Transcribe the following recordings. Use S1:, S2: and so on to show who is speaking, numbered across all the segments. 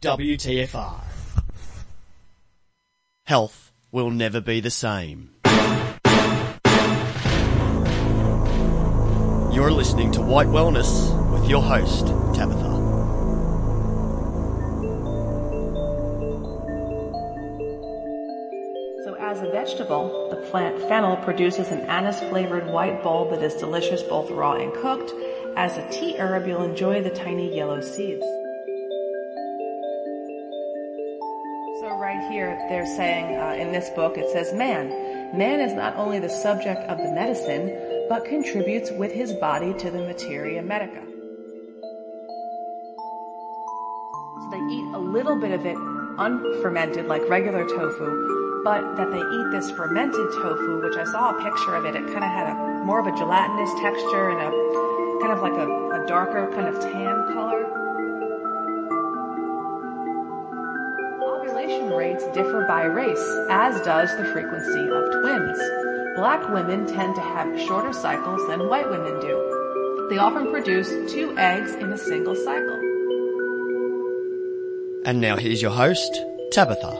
S1: WTFR. Health will never be the same. You're listening to White Wellness with your host, Tabitha.
S2: So as a vegetable, the plant fennel produces an anise-flavored white bulb that is delicious both raw and cooked. As a tea herb, you'll enjoy the tiny yellow seeds. So right here, they're saying in this book, it says, man is not only the subject of the medicine, but contributes with his body to the materia medica. So they eat a little bit of it unfermented like regular tofu, but that they eat this fermented tofu, which I saw a picture of it. It kind of had more of a gelatinous texture and a kind of like a darker kind of tan color. Ovulation rates differ by race, as does the frequency of twins. Black women tend to have shorter cycles than white women do. They often produce 2 eggs in a single cycle.
S1: And now here's your host, Tabitha.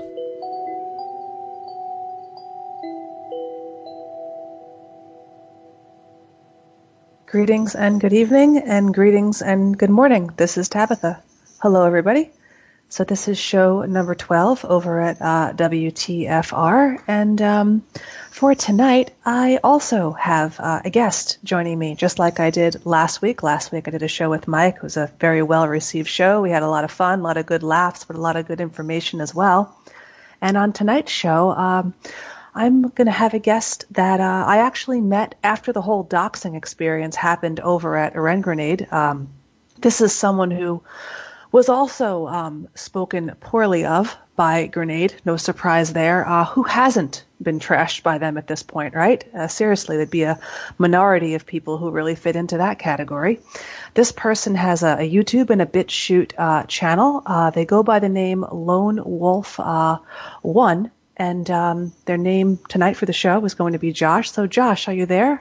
S2: Greetings and good evening, and greetings and good morning. This is Tabitha. Hello, everybody. So this is show number 12 over at WTFR, and for tonight, I also have a guest joining me, just like I did last week. Last week I did a show with Mike. It was a very well-received show. We had a lot of fun, a lot of good laughs, but a lot of good information as well. And on tonight's show, I'm going to have a guest that I actually met after the whole doxing experience happened over at Iran Grenade. This is someone who was also spoken poorly of by Grenade, no surprise there. Who hasn't been trashed by them at this point, right? Seriously, there'd be a minority of people who really fit into that category. This person has a YouTube and a BitChute channel. They go by the name Lone Wolf 1, and their name tonight for the show is going to be Josh. So Josh, are you there?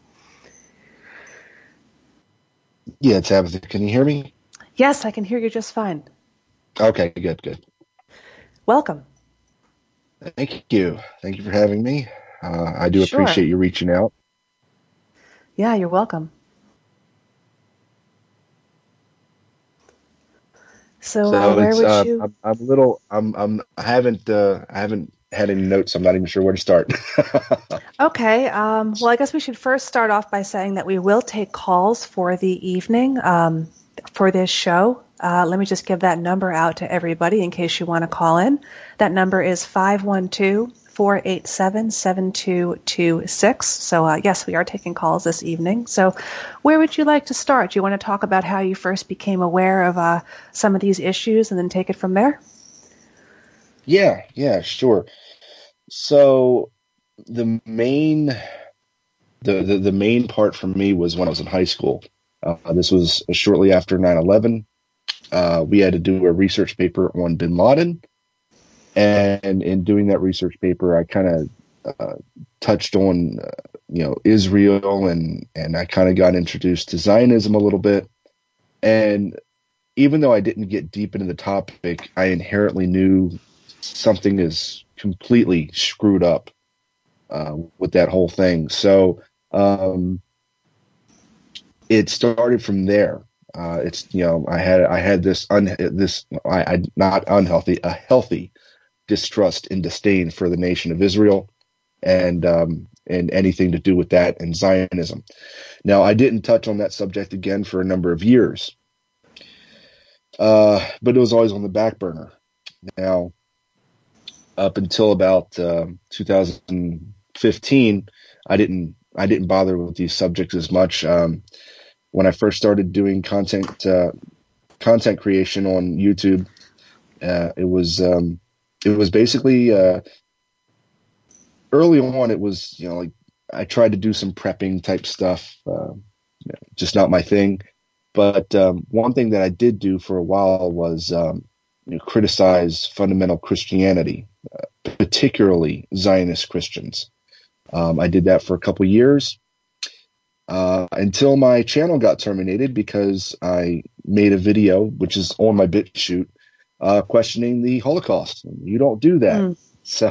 S3: Yeah, Tabitha, can you hear me?
S2: Yes, I can hear you just fine.
S3: Okay, good.
S2: Welcome.
S3: Thank you. Thank you for having me. I do
S2: Sure.
S3: appreciate you reaching out.
S2: Yeah, you're welcome. So where would you?
S3: I haven't had any notes. I'm not even sure where to start.
S2: Okay. Well, I guess we should first start off by saying that we will take calls for the evening for this show. Let me just give that number out to everybody in case you want to call in. That number is 512-487-7226. So, yes, we are taking calls this evening. So where would you like to start? Do you want to talk about how you first became aware of some of these issues and then take it from there?
S3: Yeah, sure. So the main part for me was when I was in high school. This was shortly after 9/11. We had to do a research paper on bin Laden. And in doing that research paper, I kind of touched on, Israel, and I kind of got introduced to Zionism a little bit. And even though I didn't get deep into the topic, I inherently knew something is completely screwed up with that whole thing. So it started from there. I had a healthy distrust and disdain for the nation of Israel and anything to do with that and Zionism. Now, I didn't touch on that subject again for a number of years, but it was always on the back burner. Now, up until about 2015, I didn't bother with these subjects as much. When I first started doing content creation on YouTube, it was basically early on. It was like I tried to do some prepping type stuff, just not my thing. But one thing that I did do for a while was criticize fundamental Christianity, particularly Zionist Christians. I did that for a couple years. Until my channel got terminated because I made a video, which is on my BitChute, questioning the Holocaust. You don't do that.
S2: Mm.
S3: So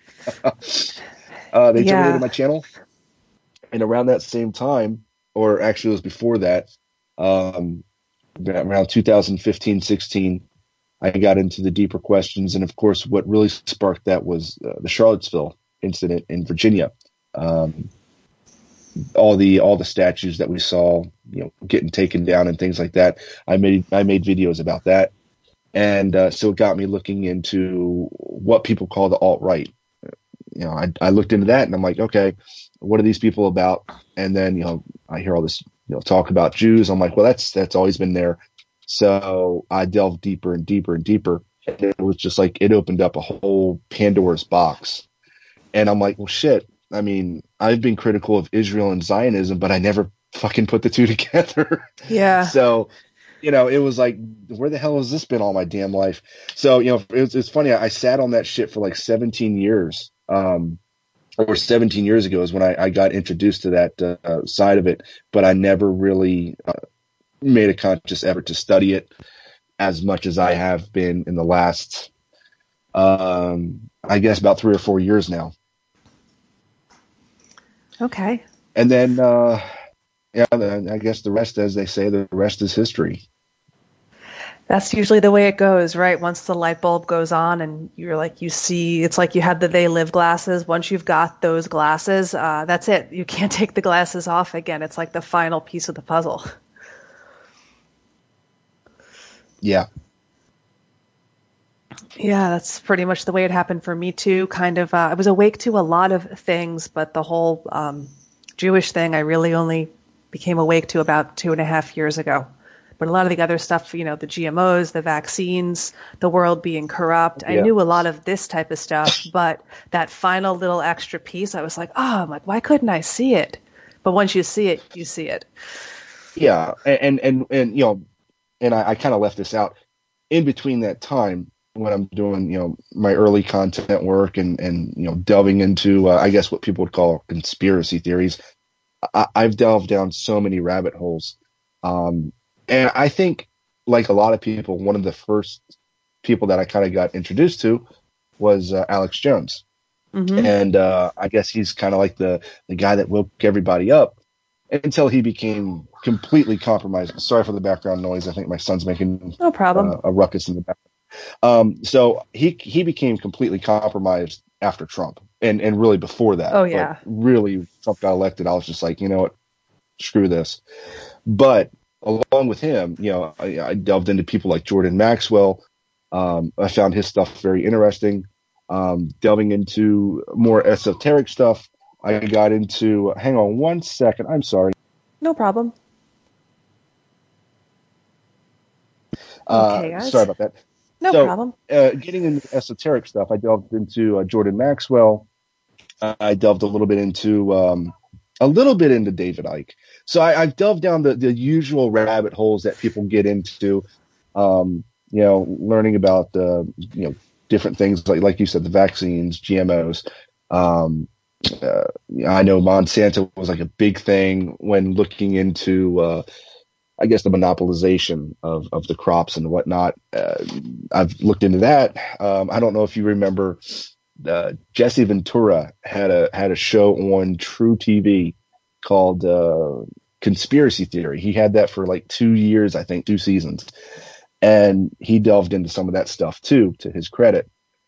S3: they terminated
S2: Yeah.
S3: my channel. And around that same time, or actually it was before that, um, around 2015, 16, I got into the deeper questions. And of course, what really sparked that was the Charlottesville incident in Virginia. Um, all the statues that we saw, getting taken down and things like that. I made videos about that. And so it got me looking into what people call the alt-right. I looked into that and I'm like, okay, what are these people about? And then, I hear all this, talk about Jews. I'm like, well, that's always been there. So I delved deeper and deeper and deeper. And it was just like, it opened up a whole Pandora's box. And I'm like, well, shit. I mean, I've been critical of Israel and Zionism, but I never fucking put the two together.
S2: Yeah.
S3: So, it was like, where the hell has this been all my damn life? So, it's funny. I sat on that shit for like 17 years. Or 17 years ago is when I got introduced to that side of it, but I never really made a conscious effort to study it as much as I have been in the last, I guess, about 3 or 4 years now.
S2: Okay.
S3: And then, I guess the rest, as they say, the rest is history.
S2: That's usually the way it goes, right? Once the light bulb goes on and you're like, you see, it's like you had the They Live glasses. Once you've got those glasses, that's it. You can't take the glasses off again. It's like the final piece of the puzzle.
S3: Yeah.
S2: Yeah, that's pretty much the way it happened for me too. Kind of, I was awake to a lot of things, but the whole Jewish thing, I really only became awake to about 2.5 years ago. But a lot of the other stuff, the GMOs, the vaccines, the world being corrupt, I knew a lot of this type of stuff. But that final little extra piece, I was like, I'm like, why couldn't I see it? But once you see it, you see it.
S3: Yeah, and I kind of left this out in between that time when I'm doing, my early content work and delving into, I guess what people would call conspiracy theories. I've delved down so many rabbit holes. And I think, like a lot of people, one of the first people that I kind of got introduced to was Alex Jones. Mm-hmm. And I guess he's kind of like the guy that woke everybody up until he became completely compromised. Sorry for the background noise. I think my son's making
S2: no problem.
S3: A ruckus in the background. So he became completely compromised after Trump and really before that.
S2: Oh, yeah.
S3: But really, Trump got elected. I was just like, you know what? Screw this. But along with him, I delved into people like Jordan Maxwell. I found his stuff very interesting. Delving into more esoteric stuff, I got into. Hang on 1 second. I'm sorry.
S2: No problem. Okay, guys.
S3: Sorry about that.
S2: No problem.
S3: Getting into esoteric stuff, I delved into Jordan Maxwell. I delved a little bit into David Icke. So I've delved down the usual rabbit holes that people get into, learning about, different things like you said, the vaccines, GMOs. I know Monsanto was like a big thing when looking into, I guess, the monopolization of the crops and whatnot. I've looked into that. I don't know if you remember, Jesse Ventura had a show on True TV called Conspiracy Theory. He had that for like 2 years, I think, 2 seasons. And he delved into some of that stuff too, to his credit.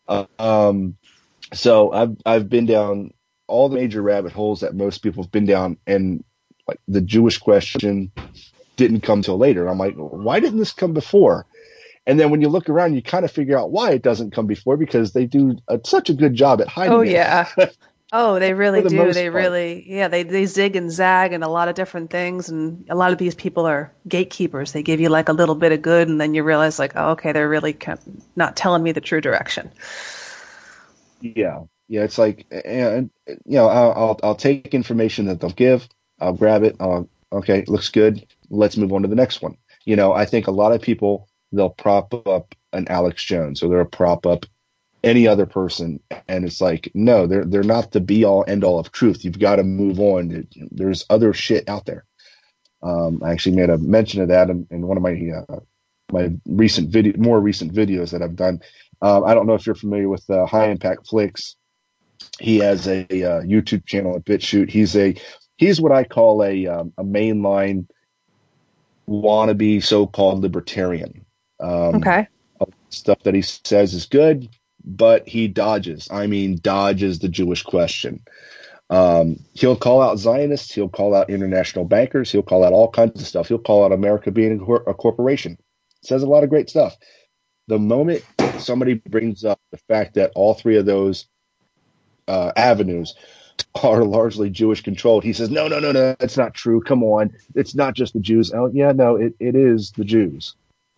S3: So I've been down all the major rabbit holes that most people have been down, and like the Jewish question didn't come till later. I'm like, why didn't this come before? And then when you look around, you kind of figure out why it doesn't come before, because they do such a good job at hiding it.
S2: Oh, yeah. Oh, they really do. They
S3: part.
S2: They zig and zag and a lot of different things. And a lot of these people are gatekeepers. They give you like a little bit of good, and then you realize like, oh, okay, they're really not telling me the true direction.
S3: Yeah. It's like, I'll take information that they'll give. I'll grab it. Okay, looks good. Let's move on to the next one. I think a lot of people, they'll prop up an Alex Jones, or they'll prop up any other person, and it's like, no, they're not the be all end all of truth. You've got to move on. There's other shit out there. I actually made a mention of that in one of my my more recent videos that I've done. I don't know if you're familiar with High Impact Flicks. He has a YouTube channel at BitChute. He's what I call a mainline wannabe so-called libertarian.
S2: Okay.
S3: Stuff that he says is good, but he dodges. I mean, dodges the Jewish question. He'll call out Zionists. He'll call out international bankers. He'll call out all kinds of stuff. He'll call out America being a corporation. Says a lot of great stuff. The moment somebody brings up the fact that all three of those avenues are largely Jewish controlled, he says, no, that's not true. Come on. It's not just the Jews. Oh, yeah, no, it is the Jews.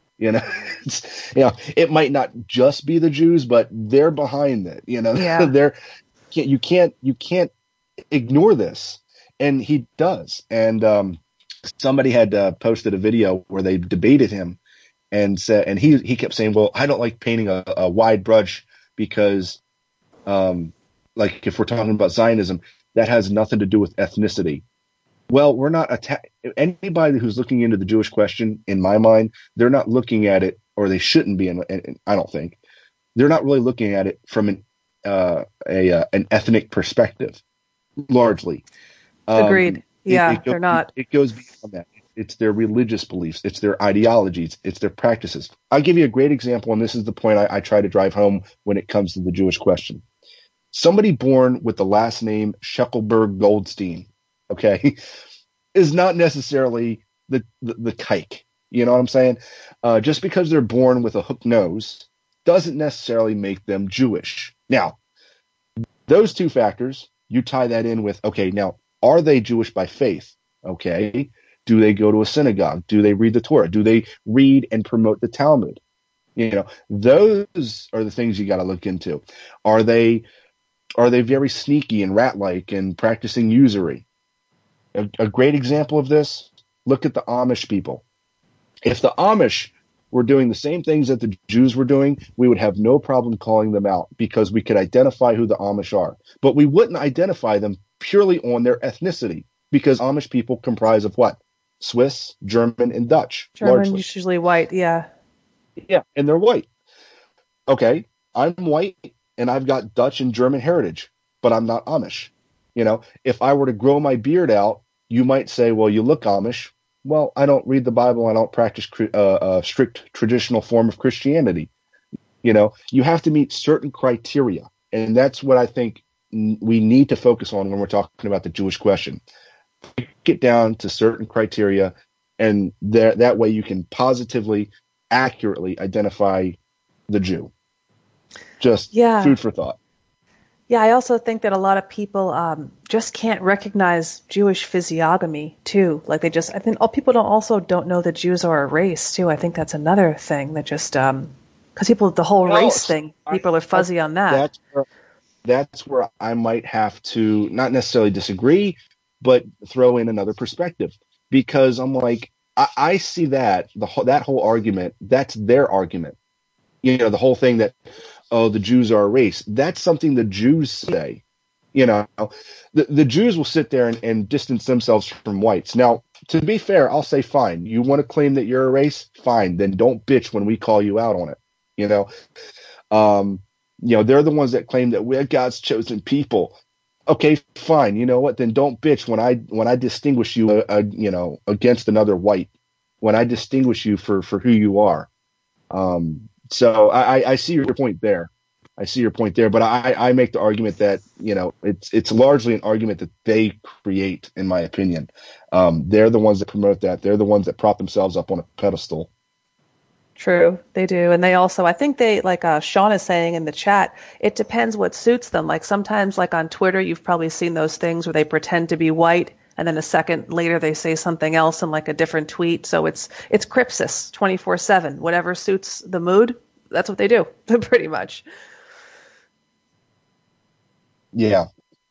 S3: It might not just be the Jews, but they're behind it.
S2: Yeah.
S3: You can't ignore this. And he does. And somebody had posted a video where they debated him and said, and he kept saying, well, I don't like painting a wide brush because, like if we're talking about Zionism, that has nothing to do with ethnicity. Well, we're not anybody who's looking into the Jewish question, in my mind, they're not looking at it, or they shouldn't be. And I don't think they're not really looking at it from an ethnic perspective, largely.
S2: Agreed. They're not.
S3: It goes beyond that. It's their religious beliefs. It's their ideologies. It's their practices. I'll give you a great example, and this is the point I try to drive home when it comes to the Jewish question. Somebody born with the last name Scheckelberg Goldstein, okay, is not necessarily the kike. You know what I'm saying? Just because they're born with a hook nose doesn't necessarily make them Jewish. Now, those two factors, you tie that in with, okay, now, are they Jewish by faith? Okay. Do they go to a synagogue? Do they read the Torah? Do they read and promote the Talmud? Those are the things you got to look into. Are they very sneaky and rat-like and practicing usury? A great example of this, look at the Amish people. If the Amish were doing the same things that the Jews were doing, we would have no problem calling them out because we could identify who the Amish are. But we wouldn't identify them purely on their ethnicity because Amish people comprise of what? Swiss, German, and Dutch.
S2: German,
S3: largely.
S2: usually white, yeah.
S3: Yeah, and they're white. Okay, I'm white, and I've got Dutch and German heritage, but I'm not Amish. If I were to grow my beard out, you might say, well, you look Amish. Well, I don't read the Bible. I don't practice a strict traditional form of Christianity. You have to meet certain criteria, and that's what I think we need to focus on when we're talking about the Jewish question. Get down to certain criteria, and that way you can positively, accurately identify the Jew. Just food for thought.
S2: Yeah, I also think that a lot of people just can't recognize Jewish physiognomy too. Like I think people don't know that Jews are a race too. I think that's another thing that just because the whole race thing, people are fuzzy on that.
S3: That's where I might have to not necessarily disagree, but throw in another perspective, because I'm like, I see that that whole argument, that's their argument. The whole thing that, oh, the Jews are a race. That's something the Jews say. The Jews will sit there and distance themselves from whites. Now, to be fair, I'll say, fine. You want to claim that you're a race? Fine. Then don't bitch when we call you out on it. They're the ones that claim that we're God's chosen people. Okay, fine. You know what? Then don't bitch when I distinguish you, against another white. When I distinguish you for who you are. So I see your point there. But I make the argument that, it's largely an argument that they create, in my opinion. They're the ones that promote that. They're the ones that prop themselves up on a pedestal.
S2: True, they do. And they also, I think like Sean is saying in the chat, it depends what suits them. Like sometimes, like on Twitter, you've probably seen those things where they pretend to be white, and then a second later they say something else in like a different tweet. So it's Crypsis 24/7. Whatever suits the mood, that's what they do, pretty much.
S3: Yeah.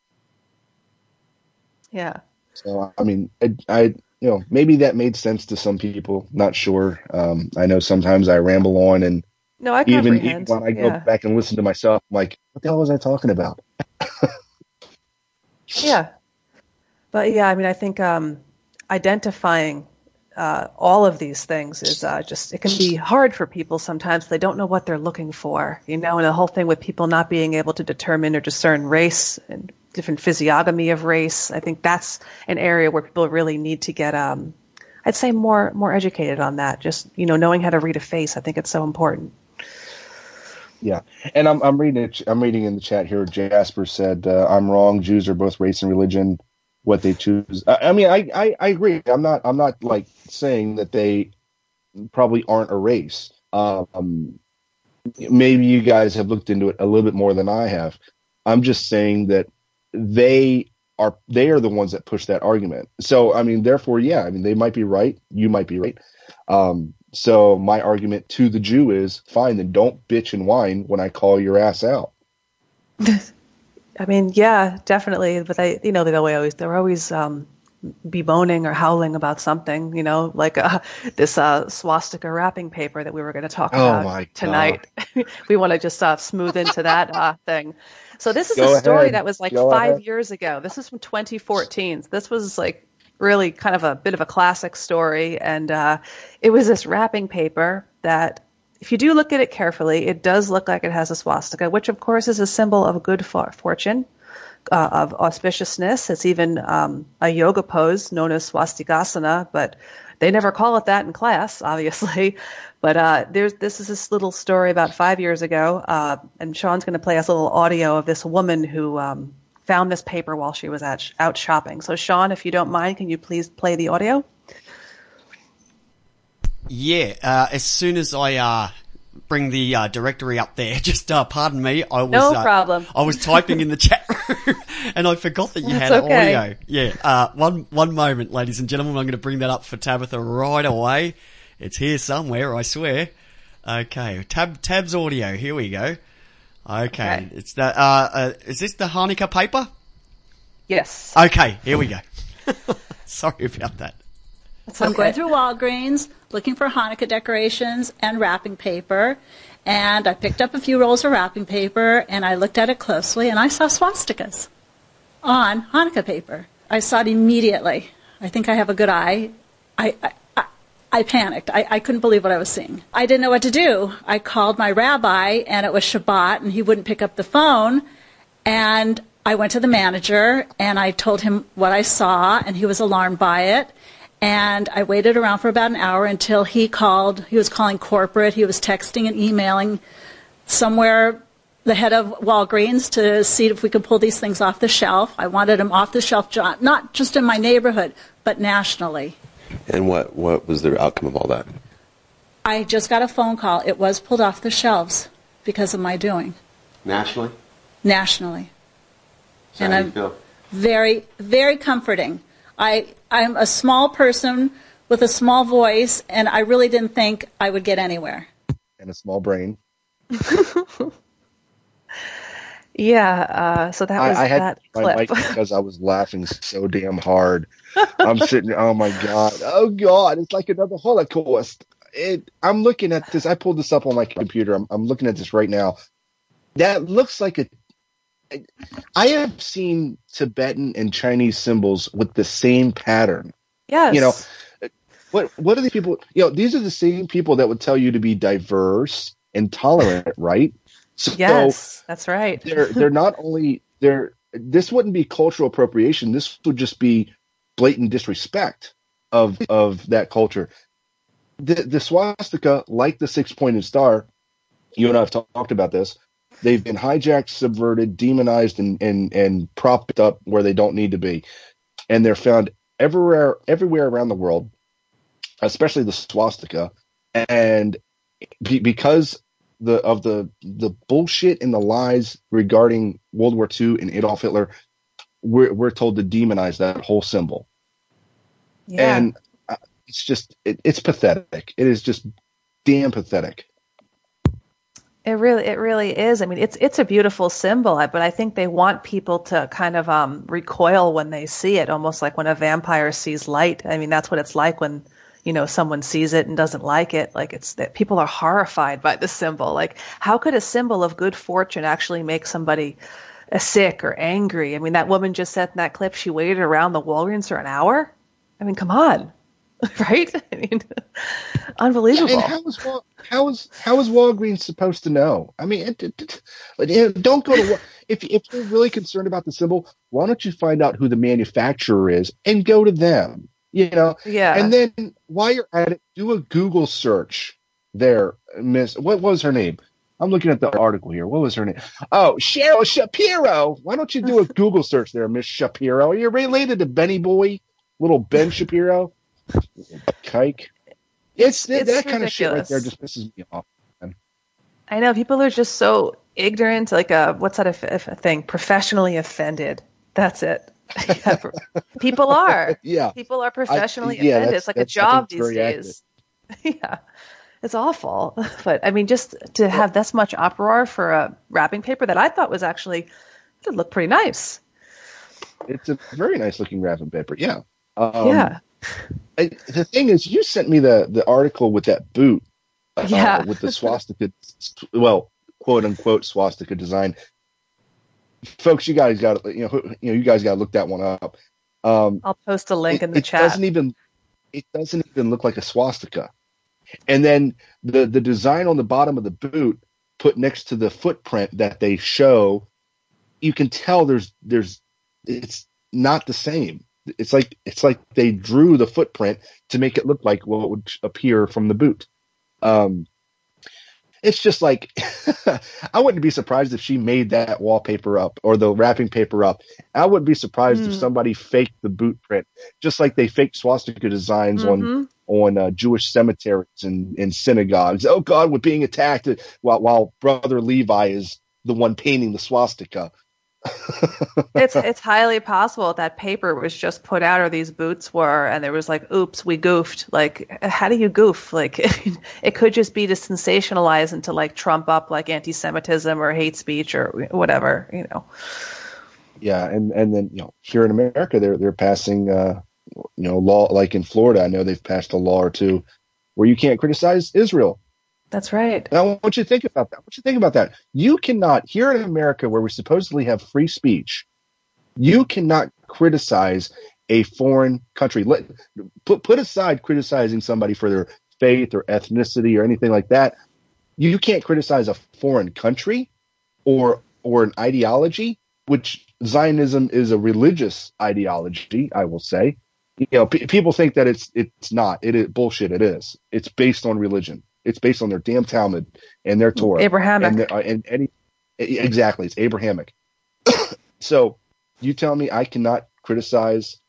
S2: Yeah.
S3: So, I mean, I maybe that made sense to some people. Not sure. I know sometimes I ramble on, and
S2: no, I
S3: even when I go back and listen to myself, I'm like, what the hell was I talking about?
S2: Yeah. But yeah, I mean, I think identifying all of these things is it can be hard for people sometimes. They don't know what they're looking for, and the whole thing with people not being able to determine or discern race and different physiognomy of race. I think that's an area where people really need to get, I'd say, more educated on that. Just, knowing how to read a face. I think it's so important.
S3: Yeah, and I'm reading it. I'm reading in the chat here. Jasper said, "I'm wrong. Jews are both race and religion. What they choose." I mean, I agree. I'm not like saying that they probably aren't a race. Maybe you guys have looked into it a little bit more than I have. I'm just saying that they are the ones that push that argument. So I mean, therefore, yeah. I mean, they might be right. You might be right. So my argument to the Jew is, fine, then don't bitch and whine when I call your ass out.
S2: I mean, yeah, definitely. But they're always bemoaning or howling about something, like this swastika wrapping paper that we were going to talk about tonight. We want to just smooth into that thing. So this is a story that was like 5 years ago. This is from 2014. So this was like really kind of a bit of a classic story. And it was this wrapping paper that, if you do look at it carefully, it does look like it has a swastika, which of course is a symbol of good fortune, of auspiciousness. It's even a yoga pose known as swastikasana, but they never call it that in class, obviously. But this is this little story about 5 years ago, and Sean's going to play us a little audio of this woman who found this paper while she was out shopping. So, Sean, if you don't mind, can you please play the audio?
S4: Yeah, as soon as I bring the directory up there, just pardon me.
S2: No problem.
S4: I was typing in the chat room and I forgot that you had audio. Yeah, one moment, ladies and gentlemen. I'm going to bring that up for Tabitha right away. It's here somewhere, I swear. Okay, Tab's audio. Here we go. Okay. It's that. Is this the Hanukkah paper?
S2: Yes.
S4: Okay, here we go. Sorry about that.
S5: So I'm going through Walgreens looking for Hanukkah decorations and wrapping paper, and I picked up a few rolls of wrapping paper and I looked at it closely and I saw swastikas on Hanukkah paper. I saw it immediately. I think I have a good eye. I panicked. I couldn't believe what I was seeing. I didn't know what to do. I called my rabbi, and it was Shabbat, and he wouldn't pick up the phone. And I went to the manager, and I told him what I saw, and he was alarmed by it. And I waited around for about an hour until he called. He was calling corporate. He was texting and emailing somewhere the head of Walgreens to see if we could pull these things off the shelf. I wanted them off the shelf, not just in my neighborhood, but nationally.
S6: And what was the outcome of all that?
S5: I just got a phone call. It was pulled off the shelves because of my doing.
S6: Nationally?
S5: Nationally.
S6: So
S5: and
S6: how do you feel?
S5: Very, very comforting. I'm a small person with a small voice, and I really didn't think I would get anywhere.
S3: And a small brain.
S2: Yeah, so that was
S3: I had
S2: that
S3: my
S2: clip.
S3: mic because I was laughing so damn hard. I'm sitting, oh my God, it's like another Holocaust. I'm looking at this. I pulled this up on my computer. I'm looking at this right now. That looks like I have seen Tibetan and Chinese symbols with the same pattern.
S2: Yes.
S3: What are these people? These are the same people that would tell you to be diverse and tolerant, right? So
S2: yes, that's right.
S3: They're not only this wouldn't be cultural appropriation. This would just be blatant disrespect of that culture. The swastika, like the 6-pointed star, you and I have talked about this. They've been hijacked, subverted, demonized, and propped up where they don't need to be, and they're found everywhere around the world, especially the swastika, and because of the bullshit and the lies regarding World War II and Adolf Hitler, we're told to demonize that whole symbol. Yeah. And it's just it's pathetic. It is just damn pathetic.
S2: It really is. I mean, it's a beautiful symbol, but I think they want people to kind of recoil when they see it, almost like when a vampire sees light. I mean, that's what it's like when someone sees it and doesn't like it. Like, it's that people are horrified by the symbol. Like, how could a symbol of good fortune actually make somebody sick or angry? I mean, that woman just said in that clip she waited around the Walgreens for an hour. I mean, come on. right? I mean, unbelievable.
S3: And how is Walgreens supposed to know? I mean, don't go to if you're really concerned about the symbol, why don't you find out who the manufacturer is and go to them?
S2: Yeah.
S3: And then while you're at it, do a Google search there, Miss. What was her name? I'm looking at the article here. What was her name? Oh, Cheryl Shapiro. Why don't you do a Google search there, Miss Shapiro? Are you related to Benny Boy? Little Ben Shapiro? Kike. It's that
S2: ridiculous.
S3: Kind of shit right there just pisses me off. Man.
S2: I know people are just so ignorant. Like, what's that thing? Professionally offended. That's it. People are.
S3: Yeah.
S2: People are professionally offended. It's like a job these days. Yeah. It's awful. But I mean, just to have this much uproar for a wrapping paper that I thought was actually, it looked pretty nice.
S3: It's a very nice looking wrapping paper. Yeah.
S2: Yeah.
S3: The thing is, you sent me the article with that boot, with the swastika, well, quote unquote swastika design. Folks, you guys got you guys got to look that one up.
S2: I'll post a link in the chat.
S3: It doesn't even look like a swastika. And then the design on the bottom of the boot, put next to the footprint that they show, you can tell it's not the same. It's like they drew the footprint to make it look like what would appear from the boot. It's just like I wouldn't be surprised if she made that wallpaper up or the wrapping paper up. I wouldn't be surprised if somebody faked the boot print, just like they faked swastika designs on Jewish cemeteries and synagogues. Oh God, we're being attacked while Brother Levi is the one painting the swastika.
S2: It's highly possible that paper was just put out, or these boots were, and there was like, oops, we goofed. Like, how do you goof? Like, it could just be to sensationalize and to like trump up like anti-Semitism or hate speech or whatever,
S3: Yeah, and then here in America, they're passing law, like in Florida. I know they've passed a law or two where you can't criticize Israel.
S2: That's right.
S3: And I want you to think about that. What you think about that? You cannot, here in America, where we supposedly have free speech, you cannot criticize a foreign country. Put aside criticizing somebody for their faith or ethnicity or anything like that. You can't criticize a foreign country or an ideology, which Zionism is a religious ideology, I will say. People think that it's not. It is bullshit. It is. It's based on religion. It's based on their damn Talmud and their Torah.
S2: Abrahamic.
S3: Exactly. It's Abrahamic. So you tell me I cannot criticize,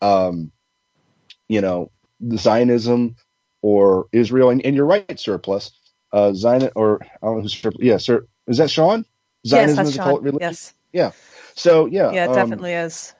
S3: Zionism or Israel. And you're right, Surplus. Zion, or I don't know who's Surplus. Yeah, sir. Is that Sean? Zionism
S2: yes,
S3: is a cult religion?
S2: Yes.
S3: Yeah. So, yeah.
S2: Yeah, it definitely is.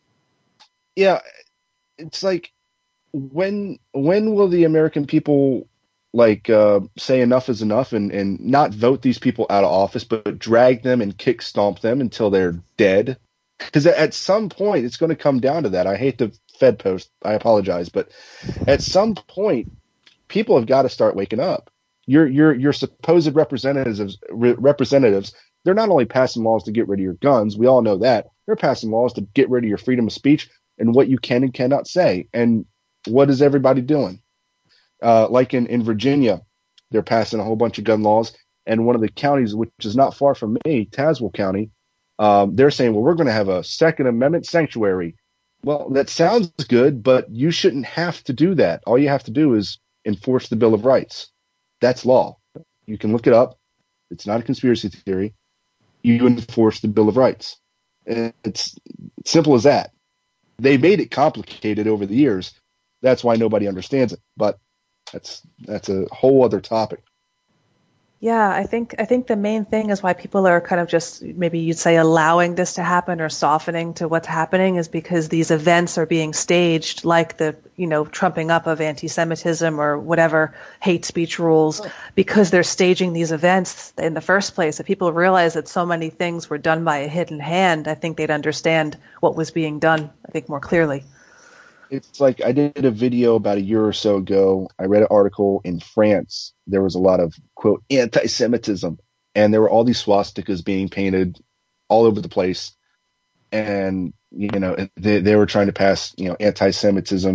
S3: Yeah. It's like, when will the American people say enough is enough and not vote these people out of office, but drag them and kick stomp them until they're dead? Because at some point it's going to come down to that. I hate the Fed post. I apologize, but at some point people have got to start waking up. Your supposed representatives, they're not only passing laws to get rid of your guns. We all know that. They're passing laws to get rid of your freedom of speech and what you can and cannot say. And what is everybody doing? Like in Virginia, they're passing a whole bunch of gun laws, and one of the counties, which is not far from me, Tazewell County, they're saying, well, we're going to have a Second Amendment sanctuary. Well, that sounds good, but you shouldn't have to do that. All you have to do is enforce the Bill of Rights. That's law. You can look it up. It's not a conspiracy theory. You enforce the Bill of Rights. It's simple as that. They made it complicated over the years. That's why nobody understands it. But that's a whole other topic.
S2: Yeah, I think the main thing is why people are kind of just, maybe you'd say, allowing this to happen or softening to what's happening, is because these events are being staged, like the trumping up of anti-Semitism or whatever hate speech rules, because they're staging these events in the first place. If people realize that so many things were done by a hidden hand, I think they'd understand what was being done, I think, more clearly.
S3: It's like I did a video about a year or so ago. I read an article in France. There was a lot of, quote, anti-Semitism. And there were all these swastikas being painted all over the place. And, they were trying to pass, anti-Semitism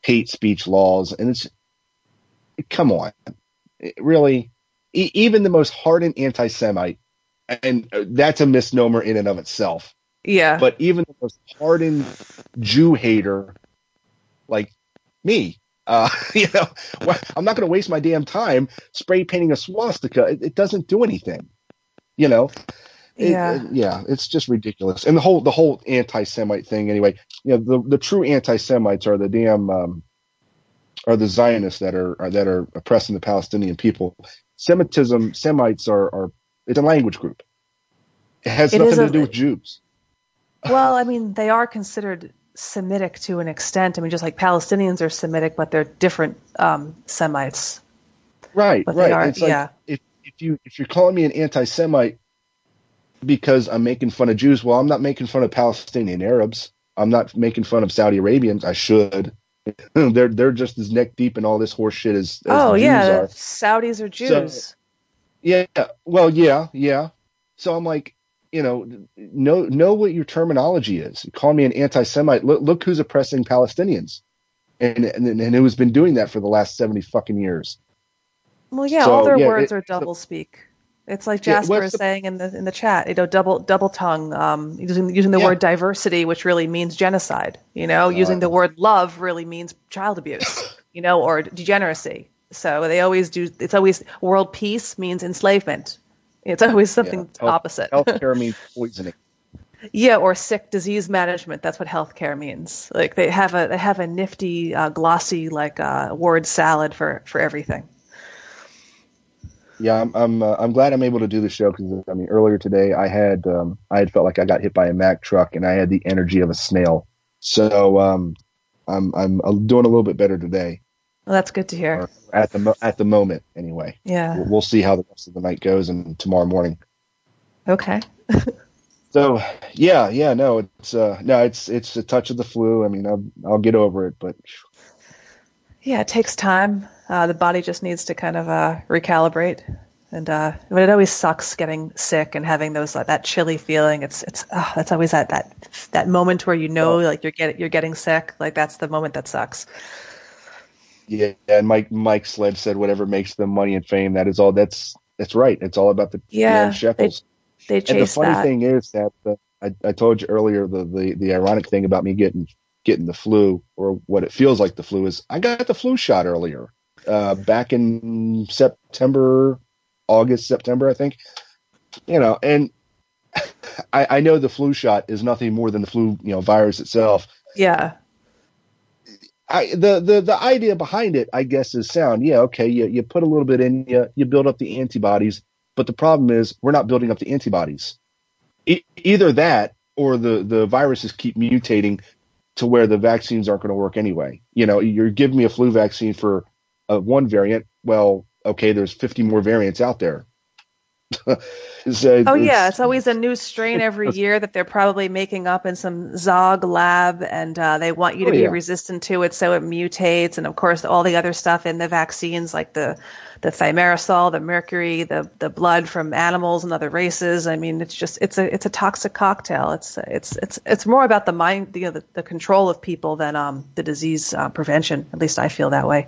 S3: hate speech laws, and come on, really, even the most hardened anti-Semite, and that's a misnomer in and of itself.
S2: Yeah.
S3: But even the most hardened Jew hater, like me, you know, I'm not going to waste my damn time spray painting a swastika. It doesn't do anything, you know. It's just ridiculous. And the whole anti-Semite thing, anyway. You know, the true anti-Semites are the damn are the Zionists that are oppressing the Palestinian people. Semites are it's a language group. It has nothing to do with Jews.
S2: Well, I mean, they are considered Semitic to an extent. I mean, just like Palestinians are Semitic, but they're different Semites.
S3: Right,
S2: but
S3: right. It's like, if you're calling me an anti-Semite because I'm making fun of Jews, well, I'm not making fun of Palestinian Arabs. I'm not making fun of Saudi Arabians. I should. They're just as neck deep in all this horse shit as the Jews are.
S2: Saudis are Jews.
S3: So, yeah. So I'm like, you know what your terminology is. You call me an anti-Semite. Look who's oppressing Palestinians, and who's been doing that for the last 70 fucking years.
S2: Well, yeah, so, all their words are doublespeak. It's like Jasper is saying in the chat, you know, double tongue, using the word diversity, which really means genocide. You know, using the word love really means child abuse. You know, or degeneracy. So they always do. It's always world peace means enslavement. It's always something opposite.
S3: Healthcare means poisoning.
S2: Yeah, or sick disease management. That's what healthcare means. Like they have a nifty, glossy word salad for everything.
S3: Yeah, I'm glad I'm able to do the show because I mean earlier today I had felt like I got hit by a Mack truck and I had the energy of a snail. So I'm doing a little bit better today.
S2: Well, that's good to hear.
S3: At the moment, anyway.
S2: Yeah.
S3: We'll see how the rest of the night goes and tomorrow morning.
S2: Okay.
S3: So it's a touch of the flu. I mean I'll get over it, but
S2: yeah, it takes time. The body just needs to kind of recalibrate, and but it always sucks getting sick and having those that chilly feeling. That's always that moment where you know like you're getting sick. Like that's the moment that sucks.
S3: Yeah, and Mike Sledge said whatever makes them money and fame. That is all. That's right. It's all about the shekels.
S2: They chase
S3: and the funny
S2: that.
S3: thing is that I told you earlier the ironic thing about me getting the flu, or what it feels like the flu, is I got the flu shot earlier, back in August, September, I think. You know, and I know the flu shot is nothing more than the flu, virus itself.
S2: Yeah.
S3: The idea behind it, I guess, is sound. Yeah, okay, you put a little bit in, you build up the antibodies, but the problem is we're not building up the antibodies. Either that, or the viruses keep mutating to where the vaccines aren't going to work anyway. You know, you're giving me a flu vaccine for one variant. Well, okay, there's 50 more variants out there.
S2: It's always a new strain every year that they're probably making up in some Zog lab, and they want you to be resistant to it, so it mutates. And of course, all the other stuff in the vaccines, like the thimerosal, the mercury, the blood from animals and other races. I mean, it's a toxic cocktail. It's more about the mind, the control of people than the disease prevention. At least I feel that way.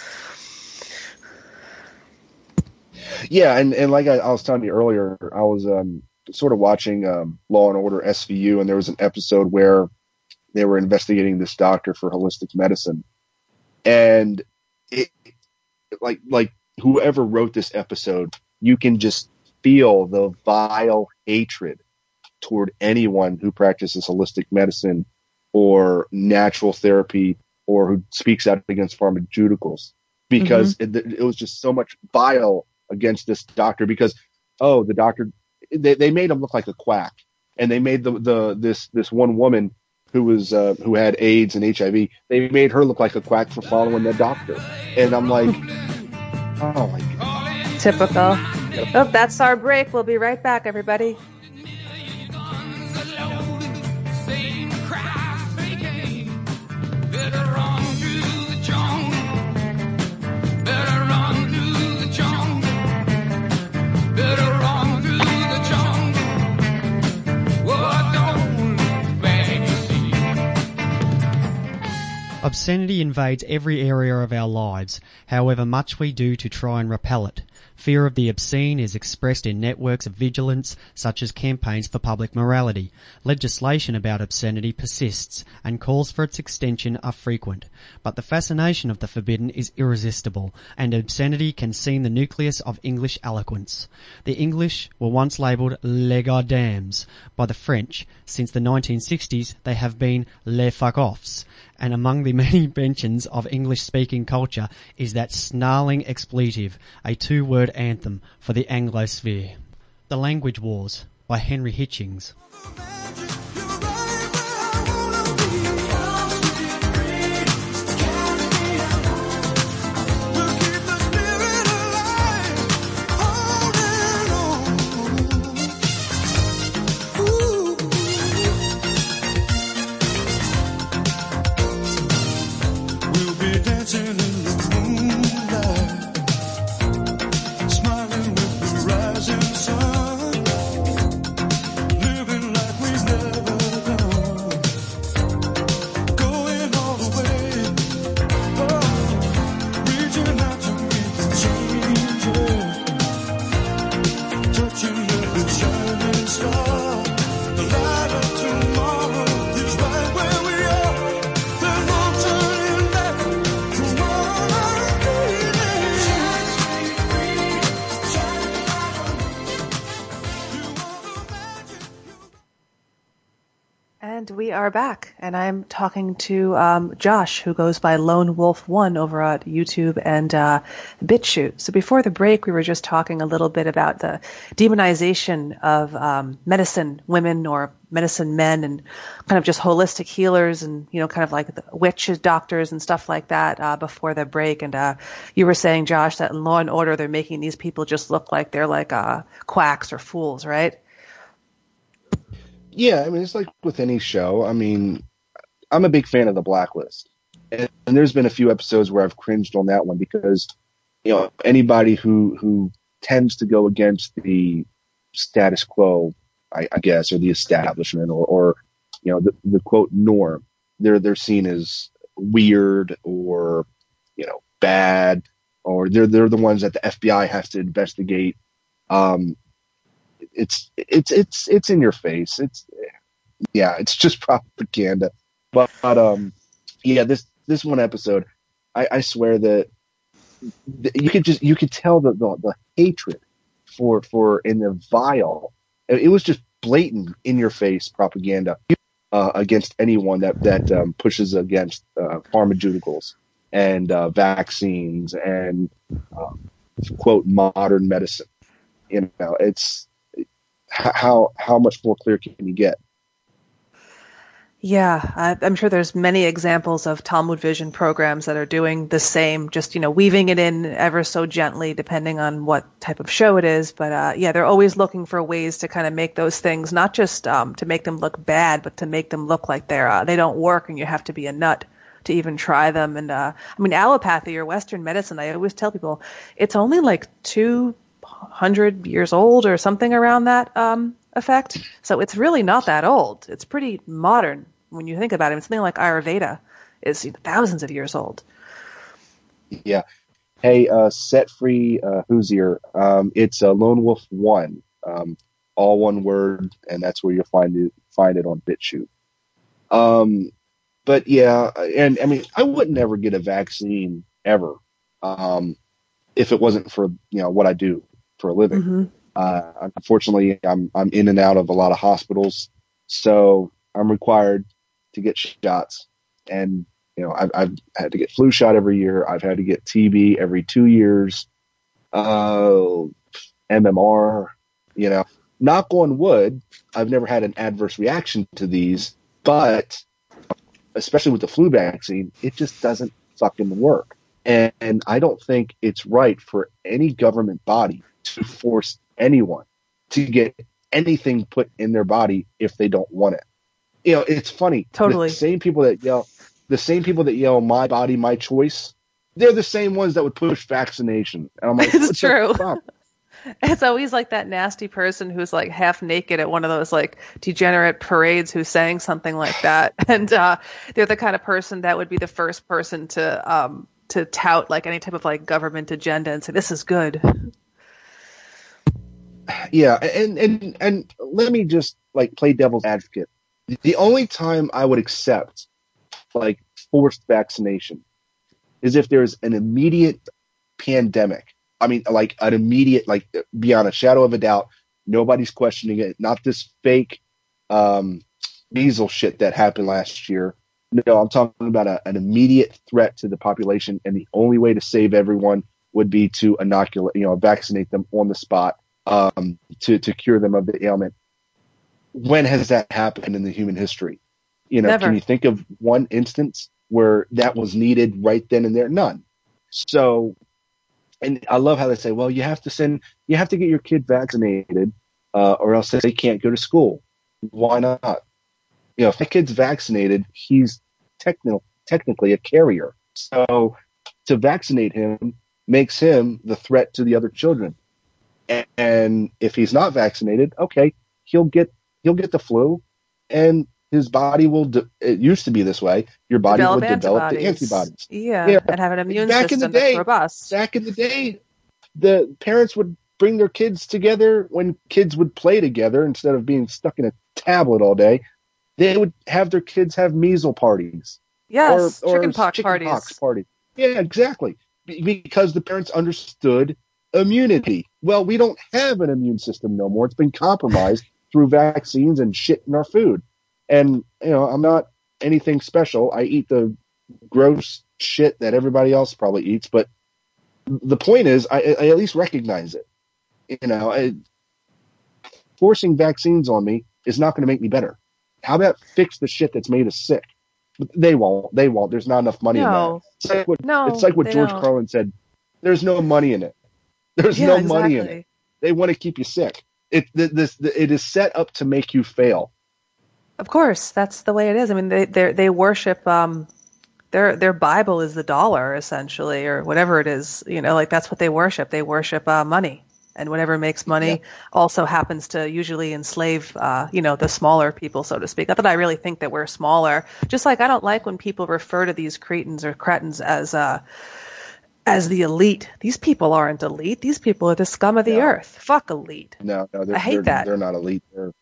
S3: Yeah, and like I was telling you earlier, I was sort of watching Law and Order SVU, and there was an episode where they were investigating this doctor for holistic medicine, and it like whoever wrote this episode, you can just feel the vile hatred toward anyone who practices holistic medicine or natural therapy or who speaks out against pharmaceuticals, because it was just so much vile against this doctor, because the doctor, they made him look like a quack, and they made this one woman who had AIDS and HIV, they made her look like a quack for following the doctor. And I'm like, oh my god,
S2: typical. Oh, that's our break. We'll be right back, everybody.
S4: Obscenity invades every area of our lives, however much we do to try and repel it. Fear of the obscene is expressed in networks of vigilance such as campaigns for public morality. Legislation about obscenity persists, and calls for its extension are frequent. But the fascination of the forbidden is irresistible, and obscenity can seem the nucleus of English eloquence. The English were once labelled les gardames by the French. Since the 1960s they have been les fuck-offs. And among the many mentions of English-speaking culture is that snarling expletive, a two-word anthem for the Anglosphere. The Language Wars by Henry Hitchings.
S2: And we are back, and I'm talking to Josh, who goes by Lone Wolf 1 over at YouTube and BitChute. So before the break, we were just talking a little bit about the demonization of medicine women or medicine men, and kind of just holistic healers, and kind of like the witches, doctors, and stuff like that before the break. And you were saying, Josh, that in Law and Order, they're making these people just look like they're like quacks or fools, right?
S3: Yeah, I mean, it's like with any show. I mean, I'm a big fan of The Blacklist. And there's been a few episodes where I've cringed on that one because, anybody who tends to go against the status quo, I guess, or the establishment or the quote norm, they're seen as weird or, bad, or they're the ones that the FBI has to investigate. It's in your face. It's just propaganda. But this one episode, I swear that you could tell the hatred for in the vile. It was just blatant in your face propaganda against anyone that pushes against pharmaceuticals and vaccines and quote modern medicine. It's how much more clear can you get?
S2: Yeah, I'm sure there's many examples of Talmud Vision programs that are doing the same, just, weaving it in ever so gently depending on what type of show it is. But they're always looking for ways to kind of make those things, not just to make them look bad, but to make them look like they don't work and you have to be a nut to even try them. And allopathy or Western medicine, I always tell people it's only like 200 years old or something around that effect. So it's really not that old. It's pretty modern when you think about it. It's something like Ayurveda is thousands of years old.
S3: Yeah. Hey, Set Free Hoosier. It's Lone Wolf 1, all one word, and that's where you'll find it on BitChute. But yeah, and I mean, I would never get a vaccine ever if it wasn't for what I do for a living.
S2: Mm-hmm.
S3: Unfortunately, I'm in and out of a lot of hospitals, so I'm required to get shots. And I've had to get flu shot every year. I've had to get TB every 2 years. MMR. Knock on wood, I've never had an adverse reaction to these, but especially with the flu vaccine, it just doesn't fucking work. And I don't think it's right for any government body to force anyone to get anything put in their body if they don't want it. It's funny.
S2: Totally.
S3: The same people that yell, my body, my choice, they're the same ones that would push vaccination. And I'm like,
S2: it's true. It's always like that nasty person who's like half naked at one of those like degenerate parades who's saying something like that. And they're the kind of person that would be the first person to tout like any type of like government agenda and say, this is good.
S3: Yeah. And let me just like play devil's advocate. The only time I would accept like forced vaccination is if there's an immediate pandemic. I mean, like an immediate, like beyond a shadow of a doubt, nobody's questioning it. Not this fake measles shit that happened last year. No, I'm talking about an immediate threat to the population, and the only way to save everyone would be to vaccinate them on the spot to cure them of the ailment. When has that happened in the human history?
S2: Never.
S3: Can you think of one instance where that was needed right then and there? None. So. And I love how they say, well, you have to get your kid vaccinated, or else they can't go to school. Why not? If the kid's vaccinated, he's technically a carrier. So to vaccinate him makes him the threat to the other children. And if he's not vaccinated, okay, he'll get the flu, and his body will. It used to be this way. Your body would develop the antibodies.
S2: Yeah, and have an immune system that's robust.
S3: Back in the day, the parents would bring their kids together when kids would play together instead of being stuck in a tablet all day. They would have their kids have measles parties.
S2: Yes,
S3: or
S2: chickenpox
S3: parties. Yeah, exactly. Because the parents understood immunity. Well, we don't have an immune system no more. It's been compromised through vaccines and shit in our food. And, I'm not anything special. I eat the gross shit that everybody else probably eats. But the point is, I at least recognize it. Forcing vaccines on me is not going to make me better. How about fix the shit that's made us sick? They won't. There's not enough money in that. It's like what George Carlin said. There's no money in it. There's no money in it. They want to keep you sick. It is set up to make you fail.
S2: Of course, that's the way it is. I mean, they worship their Bible is the dollar essentially, or whatever it is. Like that's what they worship. They worship money, and whatever makes money also happens to usually enslave the smaller people, so to speak. Not that I really think that we're smaller. Just like I don't like when people refer to these cretins as the elite. These people aren't elite. These people are the scum of the earth. Fuck elite.
S3: No,
S2: I hate that.
S3: They're not elite.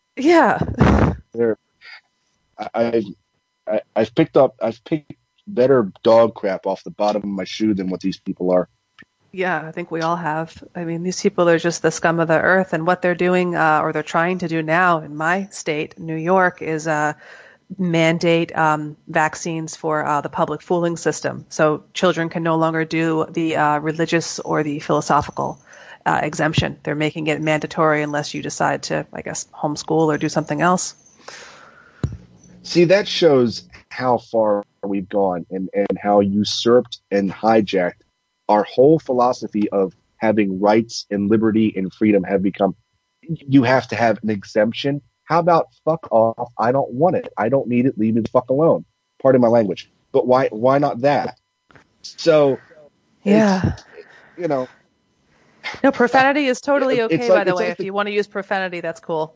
S3: I've picked better dog crap off the bottom of my shoe than what these people are.
S2: Yeah, I think we all have. I mean, these people are just the scum of the earth, and what they're doing, or they're trying to do now in my state, New York, is mandate vaccines for the public schooling system. So children can no longer do the religious or the philosophical exemption. They're making it mandatory unless you decide to, I guess, homeschool or do something else.
S3: See, that shows how far we've gone and how usurped and hijacked our whole philosophy of having rights and liberty and freedom have become. You have to have an exemption. How about fuck off? I don't want it. I don't need it. Leave me the fuck alone. Pardon my language. But why not that? So,
S2: yeah.
S3: No,
S2: profanity is totally okay, by the way. If you want to use profanity, that's cool.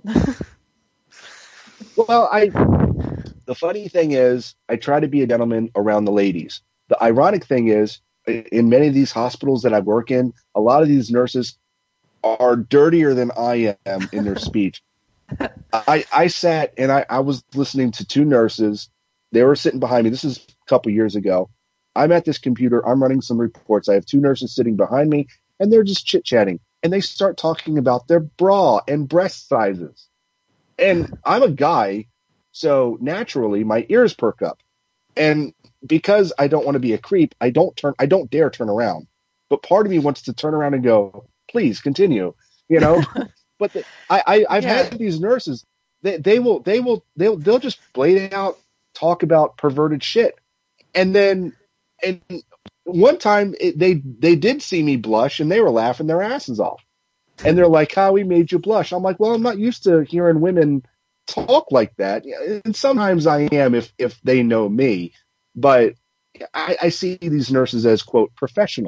S3: Well, the funny thing is, I try to be a gentleman around the ladies. The ironic thing is, in many of these hospitals that I work in, a lot of these nurses are dirtier than I am in their speech. I sat and I was listening to two nurses. They were sitting behind me. This is a couple years ago. I'm at this computer. I'm running some reports. I have two nurses sitting behind me, and they're just chit-chatting. And they start talking about their bra and breast sizes. And I'm a guy, so naturally my ears perk up. And because I don't want to be a creep, I don't dare turn around. But part of me wants to turn around and go, please continue, But I've had these nurses. They'll just blade out talk about perverted shit, and one time they did see me blush and they were laughing their asses off, and they're like, "How we made you blush?" I'm like, "Well, I'm not used to hearing women talk like that, and sometimes I am if they know me, but I see these nurses as quote professionals."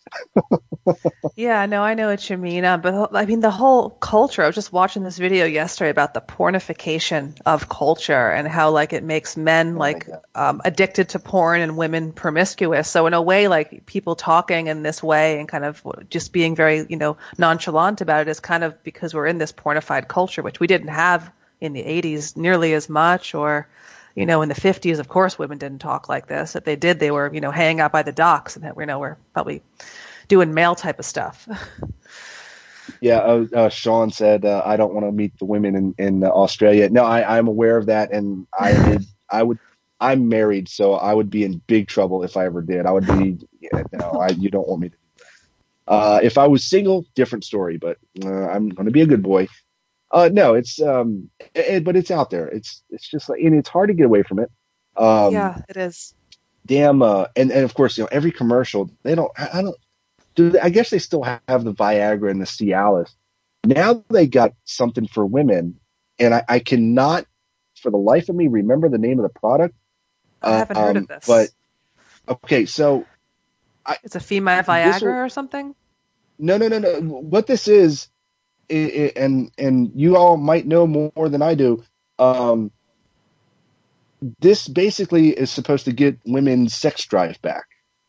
S2: Yeah, no, I know what you mean. But I mean, the whole culture. I was just watching this video yesterday about the pornification of culture and how like it makes men
S3: Oh my
S2: like
S3: God.
S2: addicted to porn and women promiscuous. So in a way, like people talking in this way and kind of just being very, nonchalant about it is kind of because we're in this pornified culture, which we didn't have in the 80s nearly as much, or in the 50s, of course, women didn't talk like this. If they did, they were, hanging out by the docks and we're probably doing male type of stuff.
S3: Yeah, Sean said I don't want to meet the women in Australia. No, I'm aware of that, and I'm married, so I would be in big trouble if I ever did. I would be, no, you don't want me to do that. If I was single, different story, but I'm going to be a good boy. No, but it's out there. It's just like, and it's hard to get away from it.
S2: Yeah, it is.
S3: Damn, and of course, every commercial, I don't. I guess they still have the Viagra and the Cialis. Now they got something for women, and I cannot, for the life of me, remember the name of the product.
S2: I haven't heard of this.
S3: But okay, so
S2: it's a female Viagra or something.
S3: No. What this is, and you all might know more than I do. This basically is supposed to get women's sex drive back.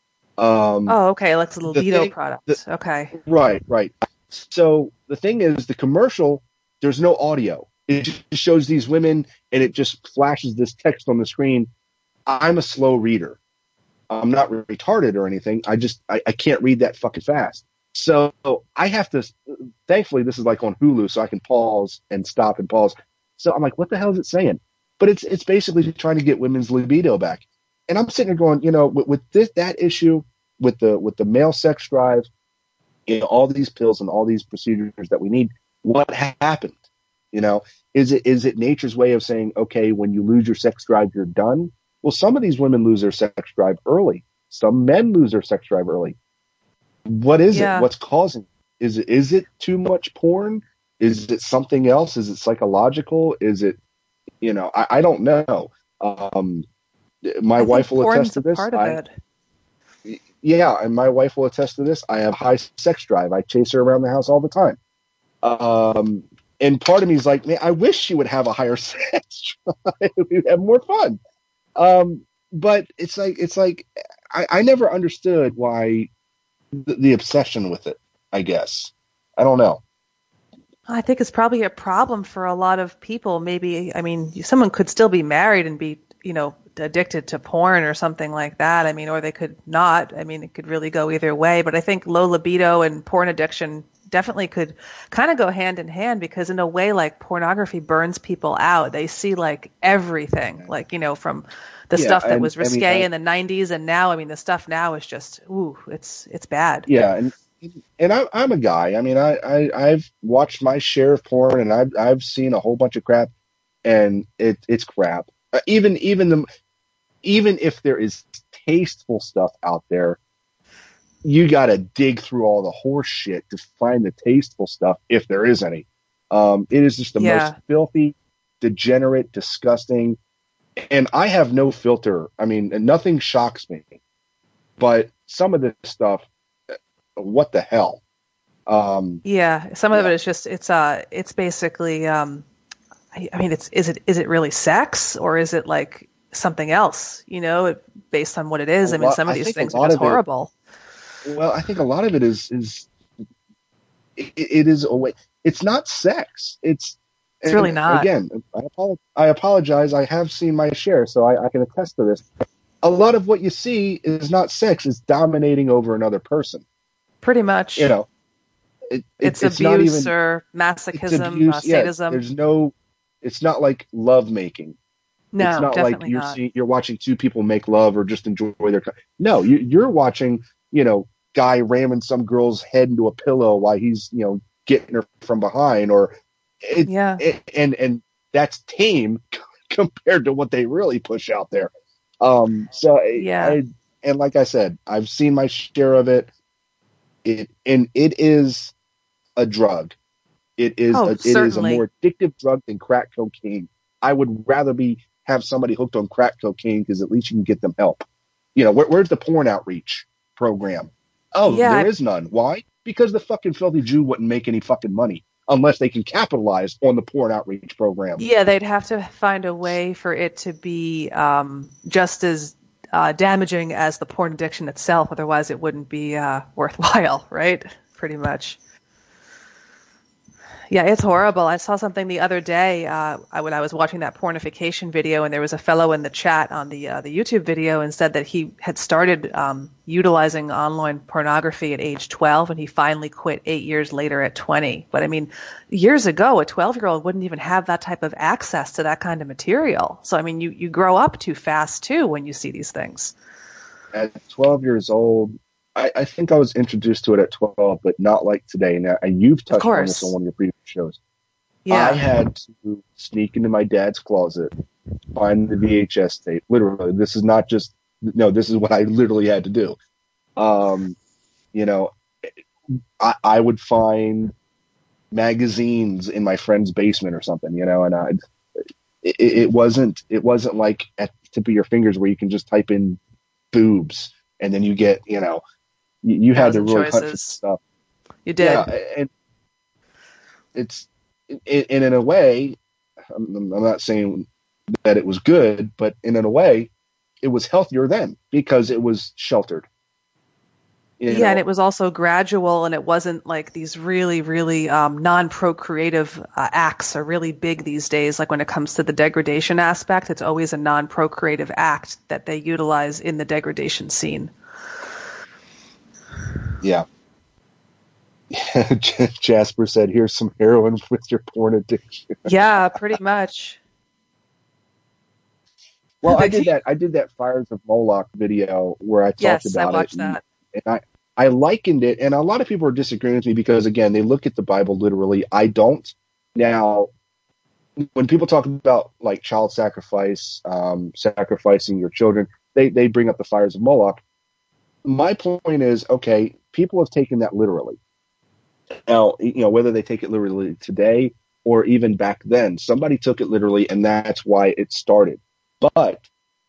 S2: Okay, like the libido product. Okay.
S3: Right. So the thing is, the commercial, there's no audio. It just shows these women, and it just flashes this text on the screen. I'm a slow reader. I'm not retarded or anything. I can't read that fucking fast. So I have to, thankfully this is like on Hulu, so I can pause and stop and pause. So I'm like, what the hell is it saying? But it's basically trying to get women's libido back. And I'm sitting there going, with that issue, with the male sex drive, all these pills and all these procedures that we need, what happened? Is it nature's way of saying, okay, when you lose your sex drive, you're done? Well, some of these women lose their sex drive early. Some men lose their sex drive early. What is it? What's causing it? Is it too much porn? Is it something else? Is it psychological? Is it, I don't know. My wife will attest to this.
S2: Part of it.
S3: Yeah, and my wife will attest to this. I have high sex drive. I chase her around the house all the time. And part of me is like, man, I wish she would have a higher sex drive. We'd have more fun. But it's like I never understood why the obsession with it, I guess. I don't know.
S2: I think it's probably a problem for a lot of people. Maybe, I mean, someone could still be married and be, addicted to porn or something like that. I mean, or they could not. I mean, it could really go either way. But I think low libido and porn addiction definitely could kind of go hand in hand, because in a way, like, pornography burns people out. They see like everything, like, from the stuff that was risque in the 90s, and now, I mean, the stuff now is just, it's bad.
S3: Yeah, and I'm a guy. I mean, I've watched my share of porn, and I've seen a whole bunch of crap, and it's crap. Even if there is tasteful stuff out there, you got to dig through all the horse shit to find the tasteful stuff, if there is any. It is just the most filthy, degenerate, disgusting. And I have no filter. I mean, nothing shocks me. But some of this stuff, what the hell? Some
S2: of it is just, it's basically, I mean, is it really sex, or is it like something else, based on what it is? I mean, some of these things are just horrible.
S3: Well, I think a lot of it is it is a way. It's not sex. It's really not. Again, I apologize. I have seen my share, so I can attest to this. A lot of what you see is not sex. It's dominating over another person.
S2: Pretty much. It's abuse or masochism, sadism.
S3: It's not like love making.
S2: No,
S3: it's not
S2: definitely
S3: like
S2: not.
S3: you're watching two people make love or just enjoy their. No, you're watching, guy ramming some girl's head into a pillow while he's, getting her from behind, and that's tame compared to what they really push out there. And like I said, I've seen my share of it. It is a drug. It is a more addictive drug than crack cocaine. I would rather have somebody hooked on crack cocaine, because at least you can get them help. Where's the porn outreach program? Oh, yeah, there is none. Why? Because the fucking filthy Jew wouldn't make any fucking money unless they can capitalize on the porn outreach program.
S2: Yeah, they'd have to find a way for it to be just as damaging as the porn addiction itself. Otherwise, it wouldn't be worthwhile, right? Pretty much. Yeah, it's horrible. I saw something the other day when I was watching that pornification video, and there was a fellow in the chat on the YouTube video and said that he had started utilizing online pornography at age 12, and he finally quit 8 years later at 20. But I mean, years ago, a 12-year-old wouldn't even have that type of access to that kind of material. So I mean, you grow up too fast too when you see these things.
S3: At 12 years old, I think I was introduced to it at 12, but not like today. Now, and you've touched on this on one of your previous shows. Yeah. I had to sneak into my dad's closet, find the VHS tape. Literally, this is not just, no, this is what I literally had to do. You know, I would find magazines in my friend's basement or something, you know, and it wasn't like at the tip of your fingers where you can just type in boobs and then you get, you know, you had to really hunt for stuff.
S2: You did. Yeah,
S3: and it's, and in a way, I'm not saying that it was good, but in a way, it was healthier then because it was sheltered.
S2: You know? And it was also gradual, and it wasn't like these really, really non-procreative acts are really big these days. Like when it comes to the degradation aspect, it's always a non-procreative act that they utilize in the degradation scene.
S3: Yeah. Jasper said, here's some heroin with your porn addiction.
S2: Yeah, pretty much.
S3: Well, I did that Fires of Moloch video where I talked about it.
S2: Yes, I watched that.
S3: And I likened it, and a lot of people are disagreeing with me because, again, they look at the Bible literally. I don't. Now, when people talk about, like, child sacrifice, sacrificing your children, they bring up the Fires of Moloch. My point is, okay, people have taken that literally. Now, you know, whether they take it literally today or even back then, somebody took it literally, and that's why it started. But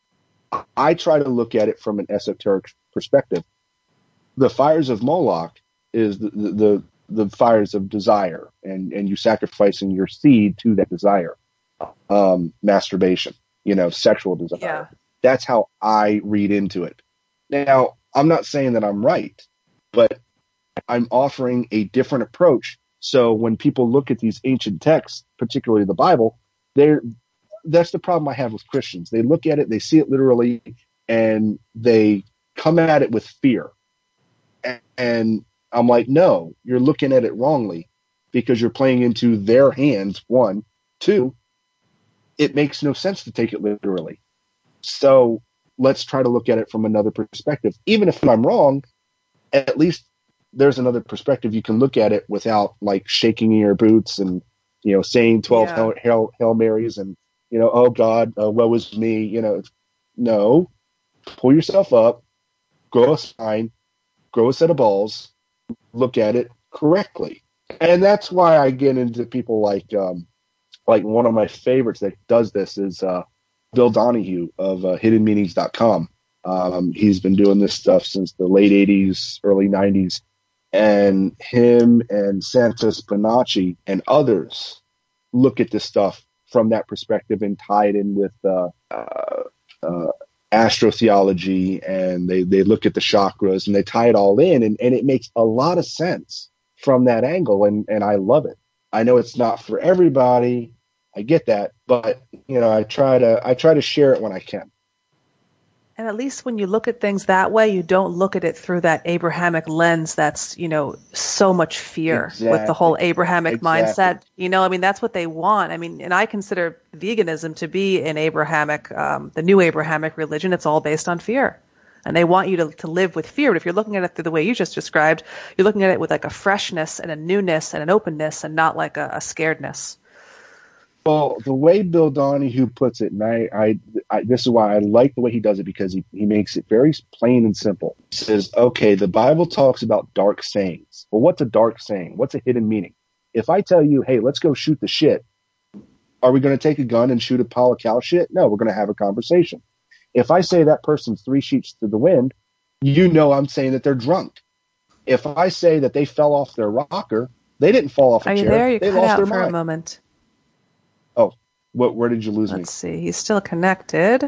S3: I try to look at it from an esoteric perspective. The Fires of Moloch is the fires of desire, and you sacrificing your seed to that desire. Masturbation, you know, sexual desire.
S2: Yeah.
S3: That's how I read into it. Now, I'm not saying that I'm right, but I'm offering a different approach. So when people look at these ancient texts, particularly the Bible, that's the problem I have with Christians. They look at it, they see it literally, and they come at it with fear. And I'm like, no, you're looking at it wrongly because you're playing into their hands, one. Two, it makes no sense to take it literally. So let's try to look at it from another perspective. Even if I'm wrong, at least there's another perspective. You can look at it without like shaking in your boots and, you know, saying 12 Hail Marys and, you know, oh God, woe is me. You know, no, pull yourself up, grow a spine, grow a set of balls, look at it correctly. And that's why I get into people like one of my favorites that does this is Bill Donahue of hiddenmeanings.com. He's been doing this stuff since the late 80s, early 90s. And him and Santos Bonacci and others look at this stuff from that perspective and tie it in with astrotheology, and they look at the chakras and they tie it all in, and it makes a lot of sense from that angle, and I love it. I know it's not for everybody. I get that, but you know, I try to share it when I can.
S2: And at least when you look at things that way, you don't look at it through that Abrahamic lens that's, you know, so much fear with the whole Abrahamic mindset. You know, I mean, that's what they want. I mean, and I consider veganism to be an Abrahamic, the new Abrahamic religion. It's all based on fear. And they want you to live with fear. But if you're looking at it through the way you just described, you're looking at it with like a freshness and a newness and an openness and not like a scaredness.
S3: Well, the way Bill Donahue puts it, and I this is why I like the way he does it, because he makes it very plain and simple. He says, okay, the Bible talks about dark sayings. Well, what's a dark saying? What's a hidden meaning? If I tell you, hey, let's go shoot the shit, are we going to take a gun and shoot a pile of cow shit? No, we're going to have a conversation. If I say that person's 3 sheets to the wind, you know I'm saying that they're drunk. If I say that they fell off their rocker, they didn't fall off a
S2: Are
S3: chair.
S2: you there? You
S3: they
S2: cut
S3: lost
S2: out
S3: their
S2: for a
S3: mind.
S2: moment.
S3: Oh, where did you lose me?
S2: Let's see. He's still connected.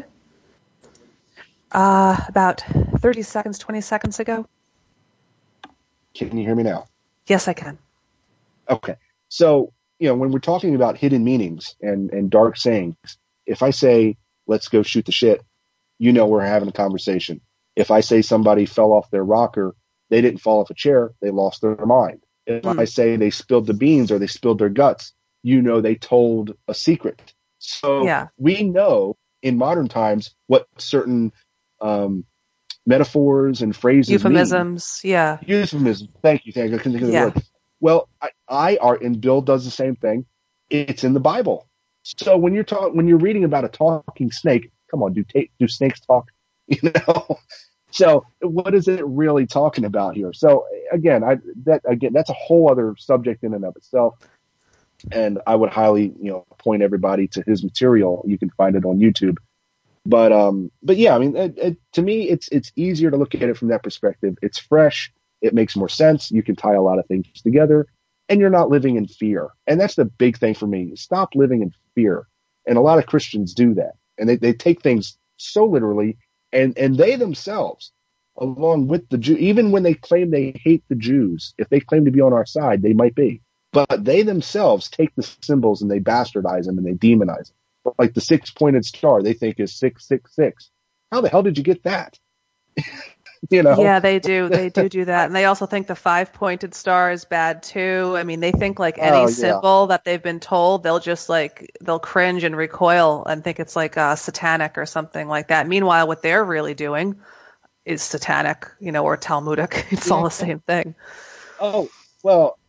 S2: About 30 seconds, 20 seconds ago.
S3: Can you hear me now?
S2: Yes, I can.
S3: Okay. So, when we're talking about hidden meanings and dark sayings, if I say, let's go shoot the shit, we're having a conversation. If I say somebody fell off their rocker, they didn't fall off a chair, they lost their mind. If I say they spilled the beans or they spilled their guts, they told a secret. So we know in modern times what certain metaphors and phrases
S2: euphemisms
S3: mean. Euphemisms. Thank you. I couldn't think of the word. Well, and Bill does the same thing. It's in the Bible. So when you're reading about a talking snake, come on, do snakes talk? So what is it really talking about here? So again, that's a whole other subject in and of itself. And I would highly, point everybody to his material. You can find it on YouTube. But yeah, I mean, to me, it's easier to look at it from that perspective. It's fresh. It makes more sense. You can tie a lot of things together, and you're not living in fear. And that's the big thing for me. Stop living in fear. And a lot of Christians do that, and they take things so literally. And they themselves, along with the Jew, even when they claim they hate the Jews, if they claim to be on our side, they might be. But they themselves take the symbols and they bastardize them and they demonize them. Like the 6-pointed star, they think is 666. How the hell did you get that?
S2: Yeah, they do. They do that. And they also think the 5-pointed star is bad too. I mean, they think like any symbol that they've been told, they'll cringe and recoil and think it's like satanic or something like that. Meanwhile, what they're really doing is satanic, or Talmudic. It's all the same thing.
S3: Oh, well,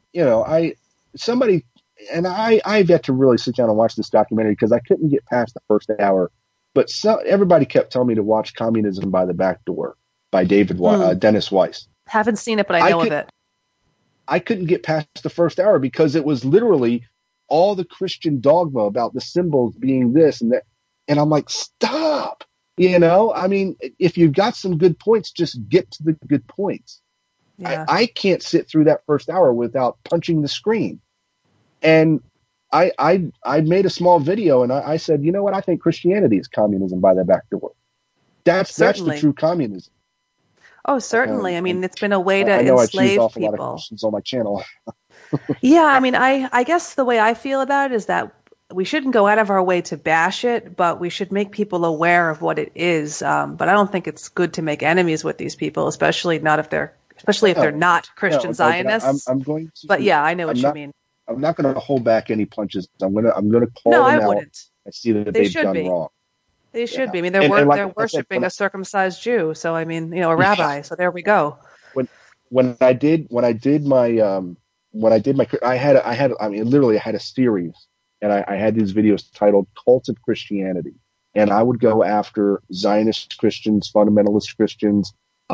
S3: I've yet to really sit down and watch this documentary because I couldn't get past the first hour. But everybody kept telling me to watch Communism by the Back Door by Dennis Weiss.
S2: Haven't seen it, but I know of it.
S3: I couldn't get past the first hour because it was literally all the Christian dogma about the symbols being this and that. And I'm like, stop. I mean, if you've got some good points, just get to the good points. Yeah. I can't sit through that first hour without punching the screen. And I made a small video and I said, you know what? I think Christianity is communism by the back door. That's the true communism.
S2: Oh, certainly. I mean, it's been a way to enslave
S3: off
S2: people.
S3: A lot of Christians on my channel.
S2: Yeah, I mean, I guess the way I feel about it is that we shouldn't go out of our way to bash it, but we should make people aware of what it is. But I don't think it's good to make enemies with these people, especially if they're not Christian Zionists.
S3: I'm going to.
S2: But yeah, I know what you mean.
S3: I'm not going to hold back any punches. I'm going to call them out.
S2: Wouldn't.
S3: I see that they've done wrong.
S2: They should be. I mean, they're worshiping a circumcised Jew. So I mean, a rabbi. Yeah. So there we go.
S3: When I did my I had a series, and I had these videos titled "Cult of Christianity," and I would go after Zionist Christians, fundamentalist Christians.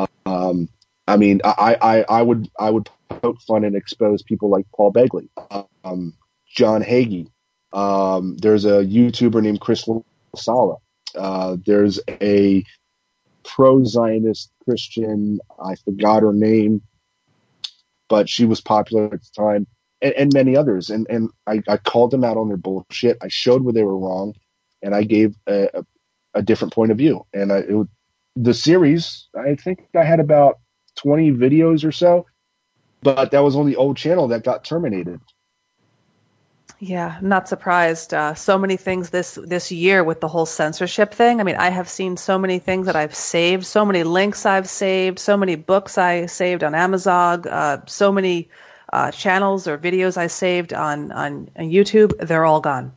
S3: I mean, I would poke fun and expose people like Paul Begley, John Hagee. There's a YouTuber named Chris Sala. There's a pro-Zionist Christian, I forgot her name, but she was popular at the time, and many others. And I called them out on their bullshit. I showed where they were wrong, and I gave a different point of view. And the series, I think I had about 20 videos or so, but that was on the old channel that got terminated.
S2: Yeah, I'm not surprised. So many things this year with the whole censorship thing. I mean, I have seen so many things that I've saved, so many links I've saved, so many books I saved on Amazon, so many channels or videos I saved on YouTube. They're all gone.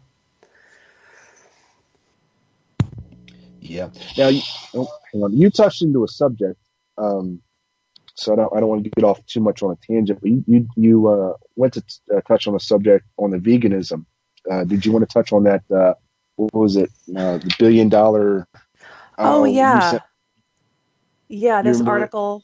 S3: Yeah. Now, hang on. You touched into a subject. So I don't want to get off too much on a tangent, but you went to touch on a subject on the veganism. Did you want to touch on that? What was it? The $1 billion.
S2: Oh yeah. This article.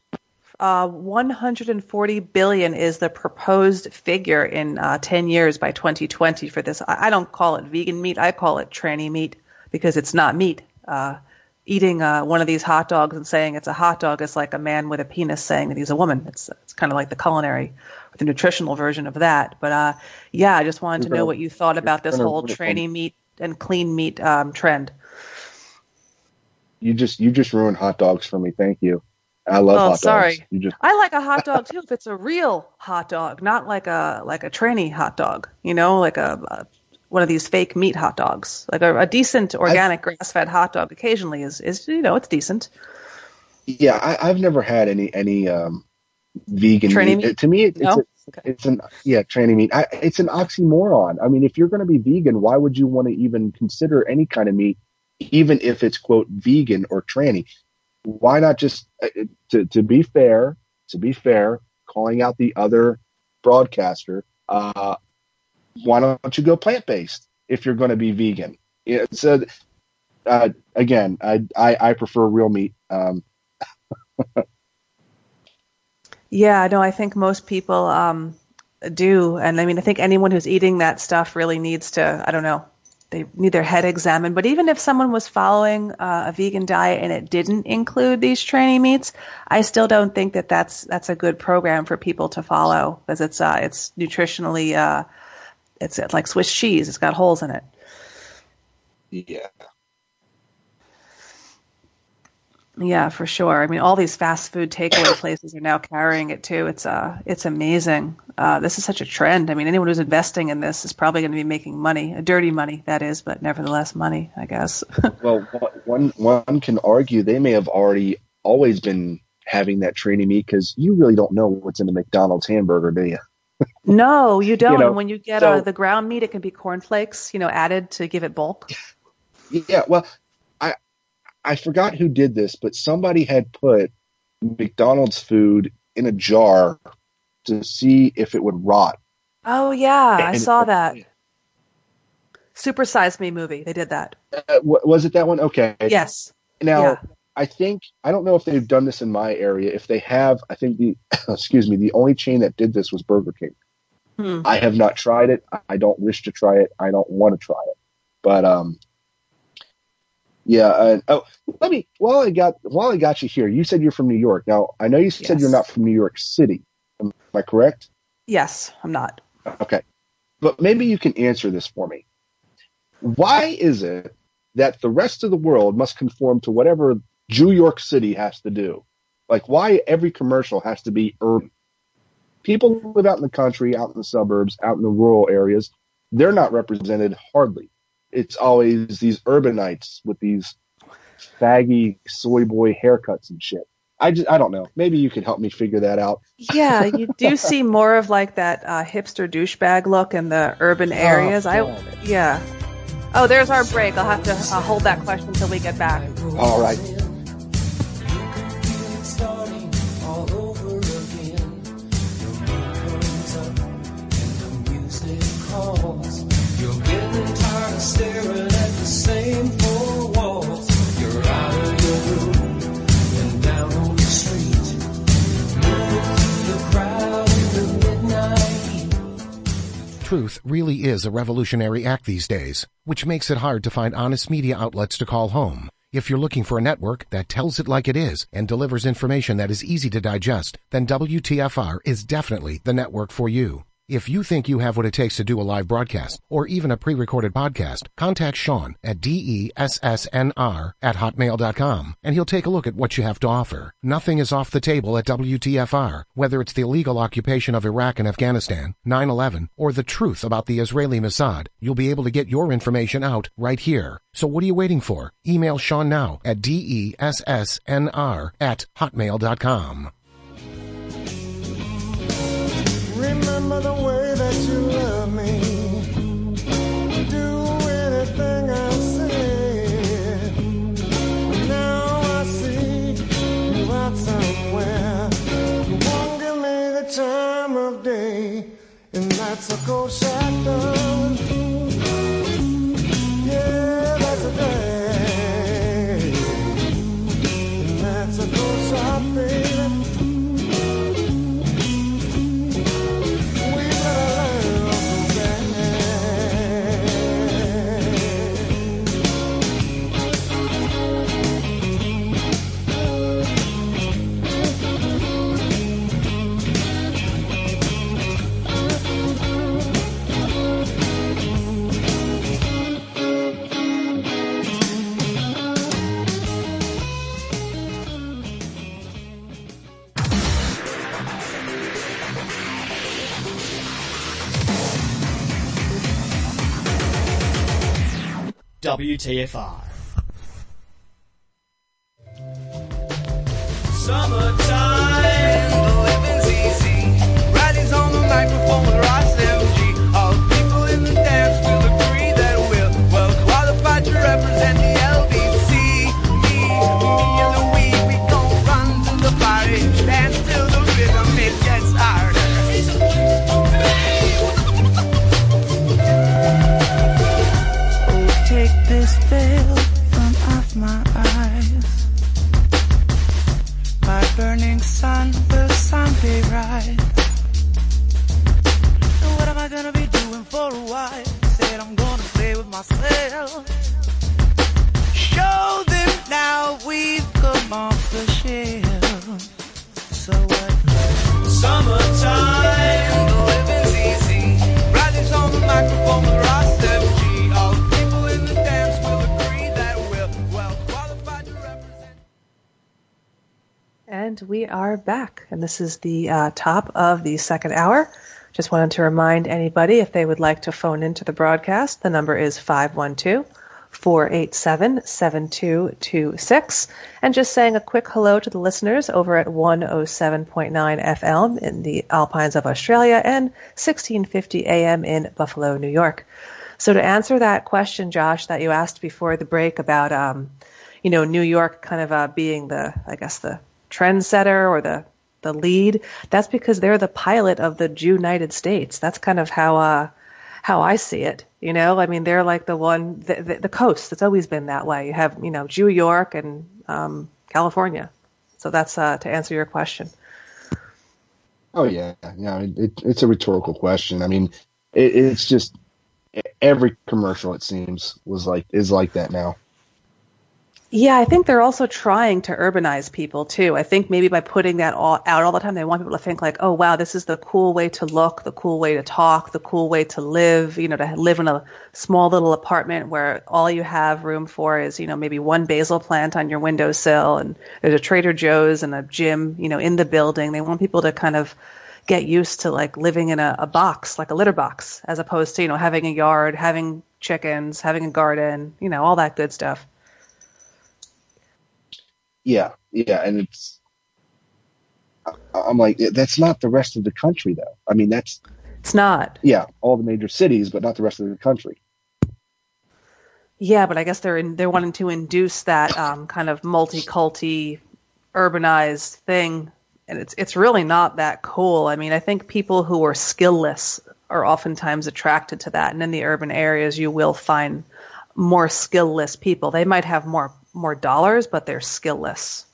S2: 140 billion is the proposed figure in 10 years by 2020 for this. I don't call it vegan meat. I call it tranny meat because it's not meat. eating one of these hot dogs and saying it's a hot dog is like a man with a penis saying that he's a woman. It's kind of like the culinary, the nutritional version of that. But yeah, I just wanted to know what you thought about this whole tranny meat and clean meat trend.
S3: You just ruined hot dogs for me. Thank you. I love hot dogs.
S2: Sorry. I like a hot dog too if it's a real hot dog, not like a tranny hot dog. Like a one of these fake meat hot dogs. Like a decent organic grass-fed hot dog occasionally is it's decent.
S3: Yeah, I've never had any vegan
S2: tranny
S3: meat. To me, it's tranny meat. It's an oxymoron. I mean, if you're going to be vegan, why would you want to even consider any kind of meat, even if it's quote vegan or tranny? Why not just to be fair, calling out the other broadcaster? Why don't you go plant-based if you're going to be vegan? So again, I prefer real meat.
S2: Yeah, no, I think most people do, and I mean, I think anyone who's eating that stuff really needs to, I don't know, they need their head examined. But even if someone was following a vegan diet and it didn't include these tranny meats, I still don't think that that's a good program for people to follow, because it's nutritionally, it's like Swiss cheese. It's got holes in it.
S3: Yeah.
S2: Yeah, for sure. I mean, all these fast food takeaway places are now carrying it too. It's amazing. This is such a trend. I mean, anyone who's investing in this is probably going to be making money, dirty money, that is, but nevertheless money, I guess.
S3: Well, one can argue they may have always been having that tranny meat, because you really don't know what's in a McDonald's hamburger, do you?
S2: No, you don't. And when you get the ground meat, it can be cornflakes, added to give it bulk.
S3: Yeah, well, I forgot who did this, but somebody had put McDonald's food in a jar to see if it would rot.
S2: Oh, yeah, I saw that. Super Size Me movie, they did that.
S3: Was it that one? Okay.
S2: Yes.
S3: Now,
S2: yeah.
S3: I don't know if they've done this in my area. If they have, I think the only chain that did this was Burger King. I have not tried it. I don't wish to try it. I don't want to try it. But, yeah. While I got you here, you said you're from New York. Now, I know you said you're not from New York City. Am I correct?
S2: Yes, I'm not.
S3: Okay. But maybe you can answer this for me. Why is it that the rest of the world must conform to whatever New York City has to do? Like, why every commercial has to be urban? People who live out in the country, out in the suburbs, out in the rural areas, they're not represented hardly. It's always these urbanites with these faggy soy boy haircuts and shit. I don't know. Maybe you could help me figure that out.
S2: Yeah, you do see more of like that hipster douchebag look in the urban areas. Yeah. Oh, there's our break. I'll have to hold that question until we get back.
S3: All right.
S7: Staring at the same four walls. You're out of your room and down on the street, moving through the crowd in the midnight.
S8: Truth really is a revolutionary act these days, which makes it hard to find honest media outlets to call home. If you're looking for a network that tells it like it is and delivers information that is easy to digest, then WTFR is definitely the network for you. If you think you have what it takes to do a live broadcast or even a pre-recorded podcast, contact Sean at DESSNR@hotmail.com and he'll take a look at what you have to offer. Nothing is off the table at WTFR, whether it's the illegal occupation of Iraq and Afghanistan, 9/11, or the truth about the Israeli Mossad. You'll be able to get your information out right here. So what are you waiting for? Email Sean now at DESSNR@hotmail.com.
S7: Remember the way that you love me. Do anything I said. Now I see you out somewhere. You won't give me the time of day, and that's a cold shadow. Yeah, that's a day, and that's a cold shot, baby.
S4: WTFR.
S9: Summertime, the living's easy. Riley's on the microphone with Ross MG. All the people in the dance will agree that we're well qualified to represent the LBC. Me and Louie, we gon' run to the party, dance till the rhythm it gets harder. Oh, take this veil from off my eyes. My burning sun will someday rise. And what am I gonna be doing for a while? Said I'm gonna play with myself. Show them now we've come off the shelf. So what? Summertime, the living's easy. Riley's on the microphone with Ross MG. All the people in the dance will agree that we're well qualified to represent.
S2: And we are back, and this is the top of the second hour. Just wanted to remind anybody, if they would like to phone into the broadcast, the number is 512-487-7226. And just saying a quick hello to the listeners over at 107.9 FM in the Alpines of Australia and 1650 AM in Buffalo, New York. So to answer that question, Josh, that you asked before the break about, New York kind of being the trendsetter or the lead, that's because they're the pilot of the United States. That's kind of how I see it. I mean, they're like the one, the coast. It's always been that way. You have, New York and California. So that's to answer your question.
S3: Oh yeah, it's a rhetorical question. I mean, it's just every commercial, it seems, is like that now.
S2: Yeah, I think they're also trying to urbanize people too. I think maybe by putting that all out all the time, they want people to think like, oh wow, this is the cool way to look, the cool way to talk, the cool way to live, to live in a small little apartment where all you have room for is, maybe one basil plant on your windowsill and there's a Trader Joe's and a gym, in the building. They want people to kind of get used to like living in a box, like a litter box, as opposed to, having a yard, having chickens, having a garden, all that good stuff.
S3: Yeah, and I'm like, that's not the rest of the country, though. I mean, it's
S2: not.
S3: Yeah, all the major cities, but not the rest of the country.
S2: Yeah, but I guess they're wanting to induce that kind of multi-culti, urbanized thing, and it's really not that cool. I mean, I think people who are skillless are oftentimes attracted to that, and in the urban areas, you will find more skillless people. They might have more dollars, but they're skillless.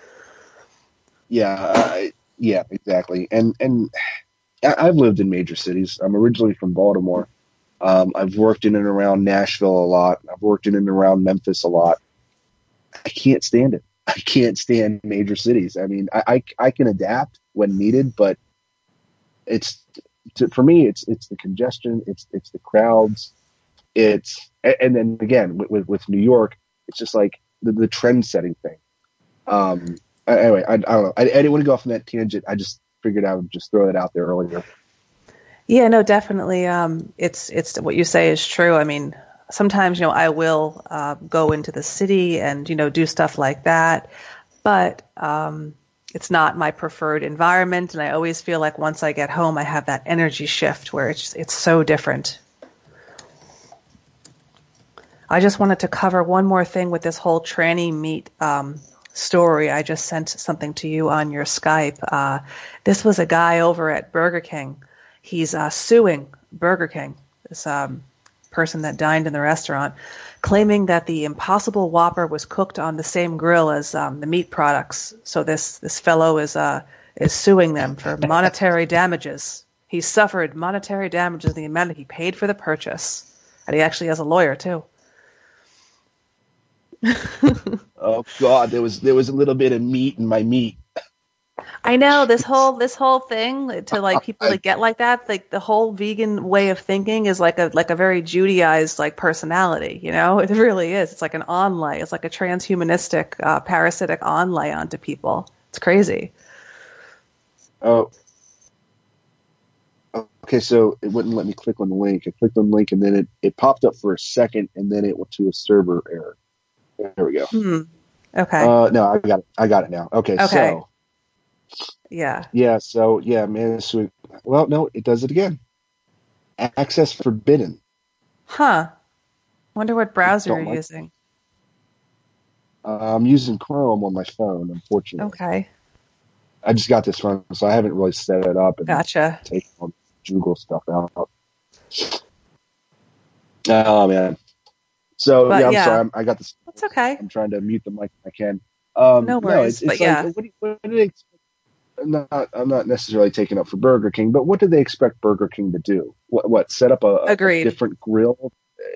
S3: Yeah, exactly. And I've lived in major cities. I'm originally from Baltimore. I've worked in and around Nashville a lot. I've worked in and around Memphis a lot. I can't stand it. I can't stand major cities. I mean, I can adapt when needed, but for me, it's the congestion, it's the crowds, and then again with New York, it's just like the trend setting thing. Anyway, I don't know. I didn't want to go off on that tangent. I just figured I would just throw that out there earlier.
S2: Yeah, no, definitely. It's what you say is true. I mean, sometimes, I will go into the city and, do stuff like that, but it's not my preferred environment. And I always feel like once I get home, I have that energy shift where it's so different. I just wanted to cover one more thing with this whole tranny meat story. I just sent something to you on your Skype. This was a guy over at Burger King. He's suing Burger King, this person that dined in the restaurant, claiming that the Impossible Whopper was cooked on the same grill as the meat products. So this fellow is suing them for monetary damages. He suffered monetary damages in the amount that he paid for the purchase. And he actually has a lawyer, too.
S3: Oh God, there was a little bit of meat in my meat.
S2: I know this whole thing to like people that get like that, like the whole vegan way of thinking is like a very Judaized like personality, it really is. It's like an onlay. It's like a transhumanistic, parasitic onlay onto people. It's crazy.
S3: Oh, Okay, so it wouldn't let me click on the link. I clicked on the link and then it popped up for a second and then it went to a server error. There we go.
S2: Okay.
S3: No, I got it now. Okay. So.
S2: Yeah.
S3: Yeah, so, man, well, no, it does it again. Access forbidden.
S2: Huh. Wonder what browser you're using.
S3: I'm using Chrome on my phone, unfortunately.
S2: Okay.
S3: I just got this phone, so I haven't really set it up and
S2: Gotcha.
S3: taken all the Google stuff out. Oh, man. So, I'm sorry. I got this.
S2: That's okay.
S3: I'm trying to mute the mic if I can.
S2: No worries,
S3: it's like, what do they expect? I'm not necessarily taking up for Burger King, but what do they expect Burger King to do? What set up a different grill?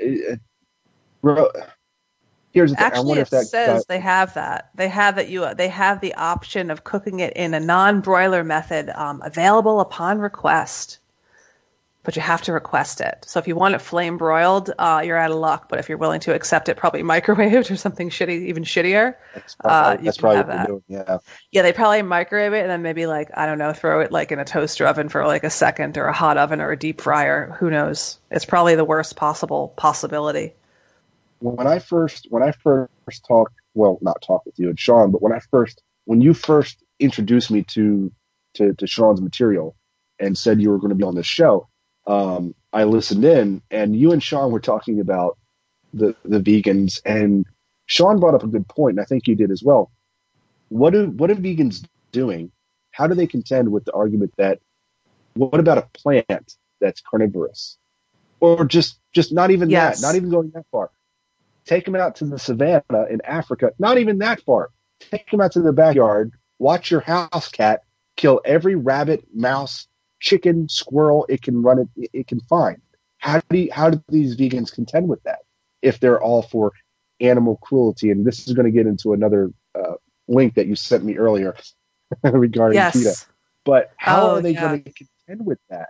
S3: Here's the thing.
S2: Actually,
S3: I wonder if that
S2: says they have that. They have the option of cooking it in a non-broiler method, available upon request. But you have to request it. So if you want it flame broiled, you're out of luck. But if you're willing to accept it, probably microwaved or something shitty, even shittier,
S3: that's probably
S2: what
S3: they're doing. Yeah.
S2: Yeah, they probably microwave it and then maybe throw it like in a toaster oven for like a second, or a hot oven, or a deep fryer. Who knows? It's probably the worst possibility.
S3: When I first talked, well, not talked with you and Sean, but when you first introduced me to Sean's material and said you were going to be on this show, I listened in, and you and Sean were talking about the vegans, and Sean brought up a good point, and I think you did as well. What are vegans doing? How do they contend with the argument that what about a plant that's carnivorous, or just not even that, not even going that far? Take them out to the savannah in Africa, not even that far. Take them out to the backyard, watch your house cat kill every rabbit, mouse, chicken, squirrel it can find. How do these vegans contend with that if they're all for animal cruelty? And this is going to get into another link that you sent me earlier regarding PETA. But how are they going to contend with that?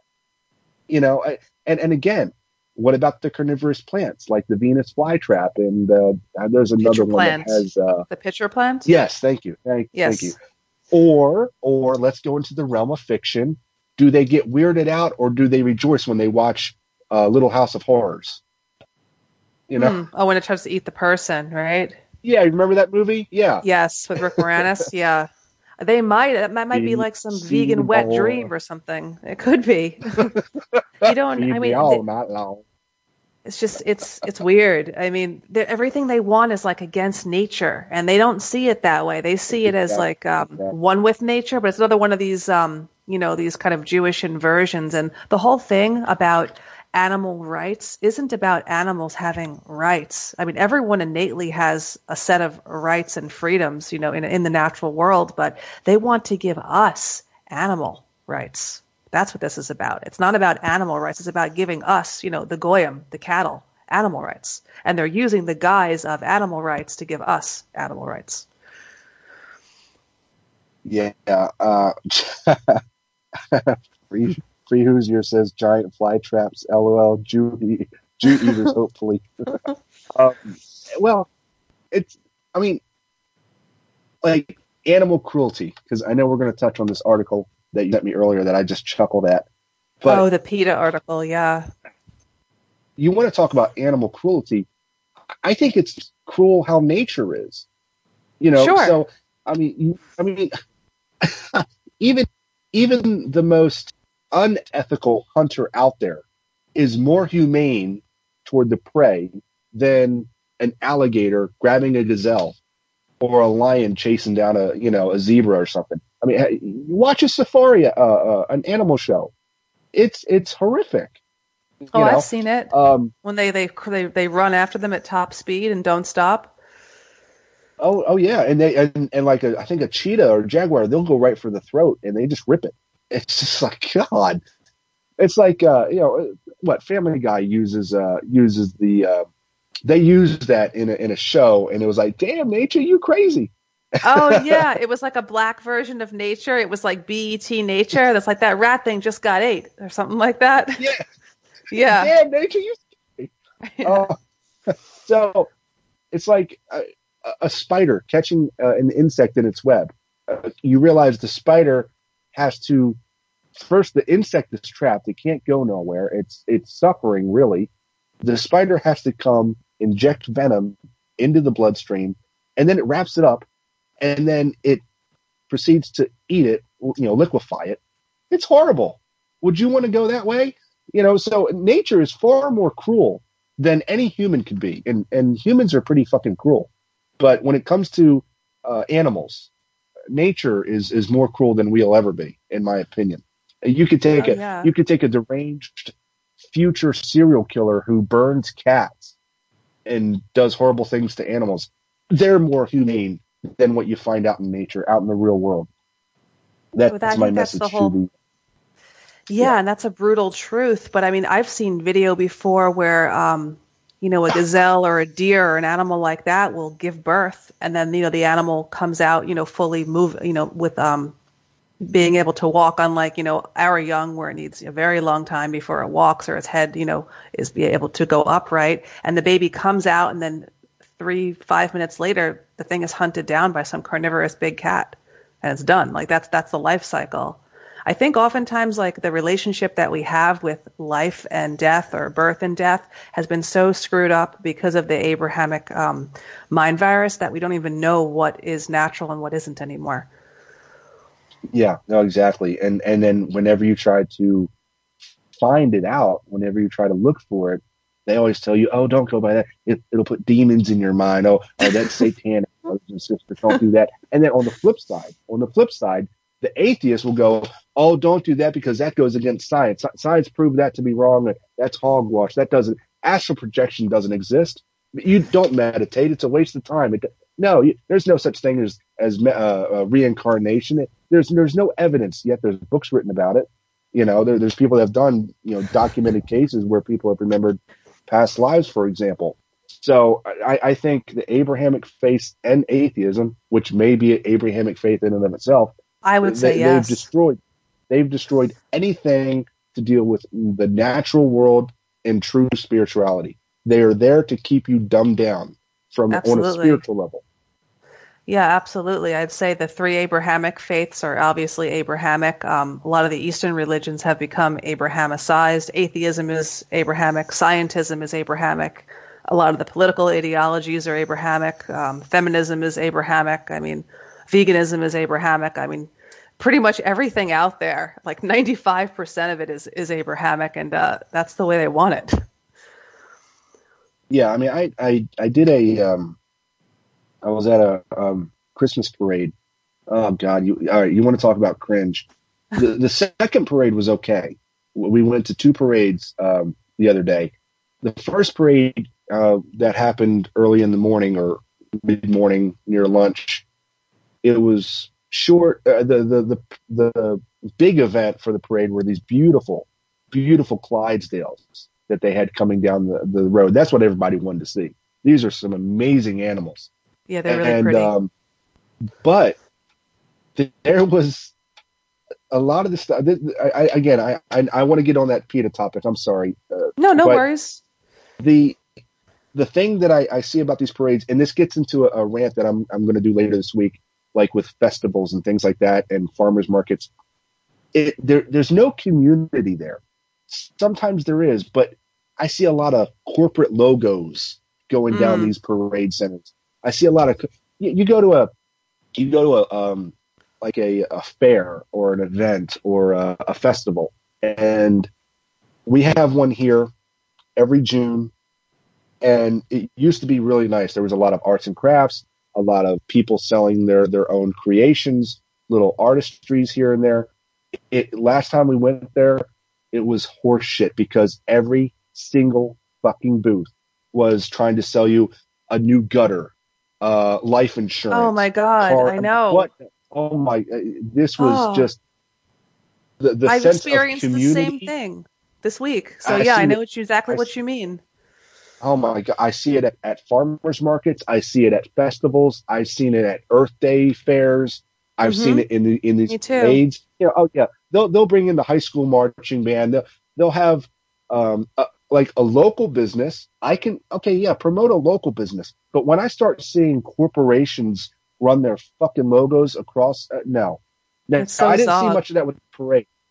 S3: And again, what about the carnivorous plants like the Venus flytrap, and there's another one that has
S2: the pitcher plant?
S3: Yes, thank you. Thank you. Or let's go into the realm of fiction. Do they get weirded out, or do they rejoice when they watch Little House of Horrors?
S2: When it tries to eat the person, right?
S3: Yeah, you remember that movie? Yeah.
S2: Yes, with Rick Moranis. Yeah. They might. That might be like some vegan wet dream or something. It could be. You don't. I mean,
S3: not long.
S2: It's just it's weird. I mean, everything they want is like against nature, and they don't see it that way. They see it as like one with nature, but it's another one of these these kind of Jewish inversions. And the whole thing about animal rights isn't about animals having rights. I mean, everyone innately has a set of rights and freedoms, in the natural world, but they want to give us animal rights. That's what this is about. It's not about animal rights. It's about giving us, the goyim, the cattle, animal rights. And they're using the guise of animal rights to give us animal rights.
S3: Yeah. Free Hoosier says giant fly traps, LOL, Jew eaters, hopefully. Well, like animal cruelty, because I know we're going to touch on this article that you sent me earlier that I just chuckled at. But
S2: the PETA article, yeah.
S3: You want to talk about animal cruelty? I think it's cruel how nature is.
S2: Sure.
S3: So even the most unethical hunter out there is more humane toward the prey than an alligator grabbing a gazelle or a lion chasing down a zebra or something. I mean, you watch a safari, an animal show. It's horrific.
S2: I've seen it. When they run after them at top speed and don't stop.
S3: Oh yeah, and like I think a cheetah or jaguar, they'll go right for the throat and they just rip it. It's just like, God. It's like what Family Guy uses the they used that in a show, and it was like, damn, nature, you crazy.
S2: Oh yeah, it was like a black version of Nature. It was like BET Nature. That's like that rat thing just got ate or something like that.
S3: Yeah.
S2: Yeah.
S3: Damn, nature, you. Yeah. So it's like a spider catching an insect in its web. You realize the spider has to first the insect is trapped. It can't go nowhere. It's suffering, really. The spider has to come, inject venom into the bloodstream, and then it wraps it up, and then it proceeds to eat it, liquefy it. It's horrible. Would you want to go that way? So nature is far more cruel than any human could be. And humans are pretty fucking cruel. But when it comes to animals, nature is more cruel than we'll ever be, in my opinion. You could take a deranged future serial killer who burns cats and does horrible things to animals. They're more humane than what you find out in nature, out in the real world. That's my message to the...
S2: Yeah, and that's a brutal truth. But I mean, I've seen video before where, a gazelle or a deer or an animal like that will give birth, and then, the animal comes out, fully with being able to walk, unlike, our young, where it needs a very long time before it walks or its head, is be able to go upright. And the baby comes out, and then 3-5 minutes later, the thing is hunted down by some carnivorous big cat, and it's done. Like that's the life cycle. I think oftentimes, like, the relationship that we have with life and death, or birth and death, has been so screwed up because of the Abrahamic mind virus that we don't even know what is natural and what isn't anymore.
S3: Yeah, no, exactly. And then whenever you try to find it out, whenever you try to look for it, they always tell you, oh, don't go by that. It'll put demons in your mind. Oh, that's satanic. Brothers and sisters, don't do that. And then on the flip side, the atheist will go, oh, don't do that because that goes against science. Science proved that to be wrong. That's hogwash. Astral projection doesn't exist. You don't meditate. It's a waste of time. There's no such thing as reincarnation. There's no evidence yet. There's books written about it. There's people that have done, documented cases where people have remembered past lives, for example. So I think the Abrahamic faith and atheism, which may be an Abrahamic faith in and of itself,
S2: I would say yes.
S3: They've destroyed anything to deal with the natural world and true spirituality. They are there to keep you dumbed down on a spiritual level.
S2: Yeah, absolutely. I'd say the three Abrahamic faiths are obviously Abrahamic. A lot of the Eastern religions have become Abrahamicized. Atheism is Abrahamic. Scientism is Abrahamic. A lot of the political ideologies are Abrahamic. Feminism is Abrahamic. I mean, veganism is Abrahamic. I mean, pretty much everything out there, like 95% of it is Abrahamic, and that's the way they want it.
S3: Yeah, I mean, I did I was at a Christmas parade. Oh God, all right, you want to talk about cringe? The second parade was okay. We went to two parades the other day. The first parade that happened early in the morning or mid-morning near lunch, it was short. The big event for the parade were these beautiful Clydesdales that they had coming down the road. That's what everybody wanted to see. These are some amazing animals.
S2: Yeah, they're really pretty.
S3: But there was a lot of the stuff. I want to get on that PETA topic. I'm sorry.
S2: No worries.
S3: The thing that I see about these parades, and this gets into a rant that I'm going to do later this week, like with festivals and things like that and farmers markets. There's no community there. Sometimes there is, but I see a lot of corporate logos going down these parade centers. I see a lot of you go to a fair or an event or a festival, and we have one here every June, and it used to be really nice. There was a lot of arts and crafts, a lot of people selling their own creations, little artistries here and there. Last time we went there, it was horse shit because every single fucking booth was trying to sell you a new gutter, life insurance.
S2: Oh my God, I know.
S3: What? Oh my! This was just the
S2: I've
S3: sense
S2: experienced
S3: of community.
S2: the same thing this week. So I know exactly what you mean.
S3: Oh my God! I see it at farmers markets. I see it at festivals. I've seen it at Earth Day fairs. I've seen it in these parades. They'll bring in the high school marching band. They'll have like a local business. Promote a local business. But when I start seeing corporations run their fucking logos across, no.
S2: It's so
S3: I didn't see much of that with the parade.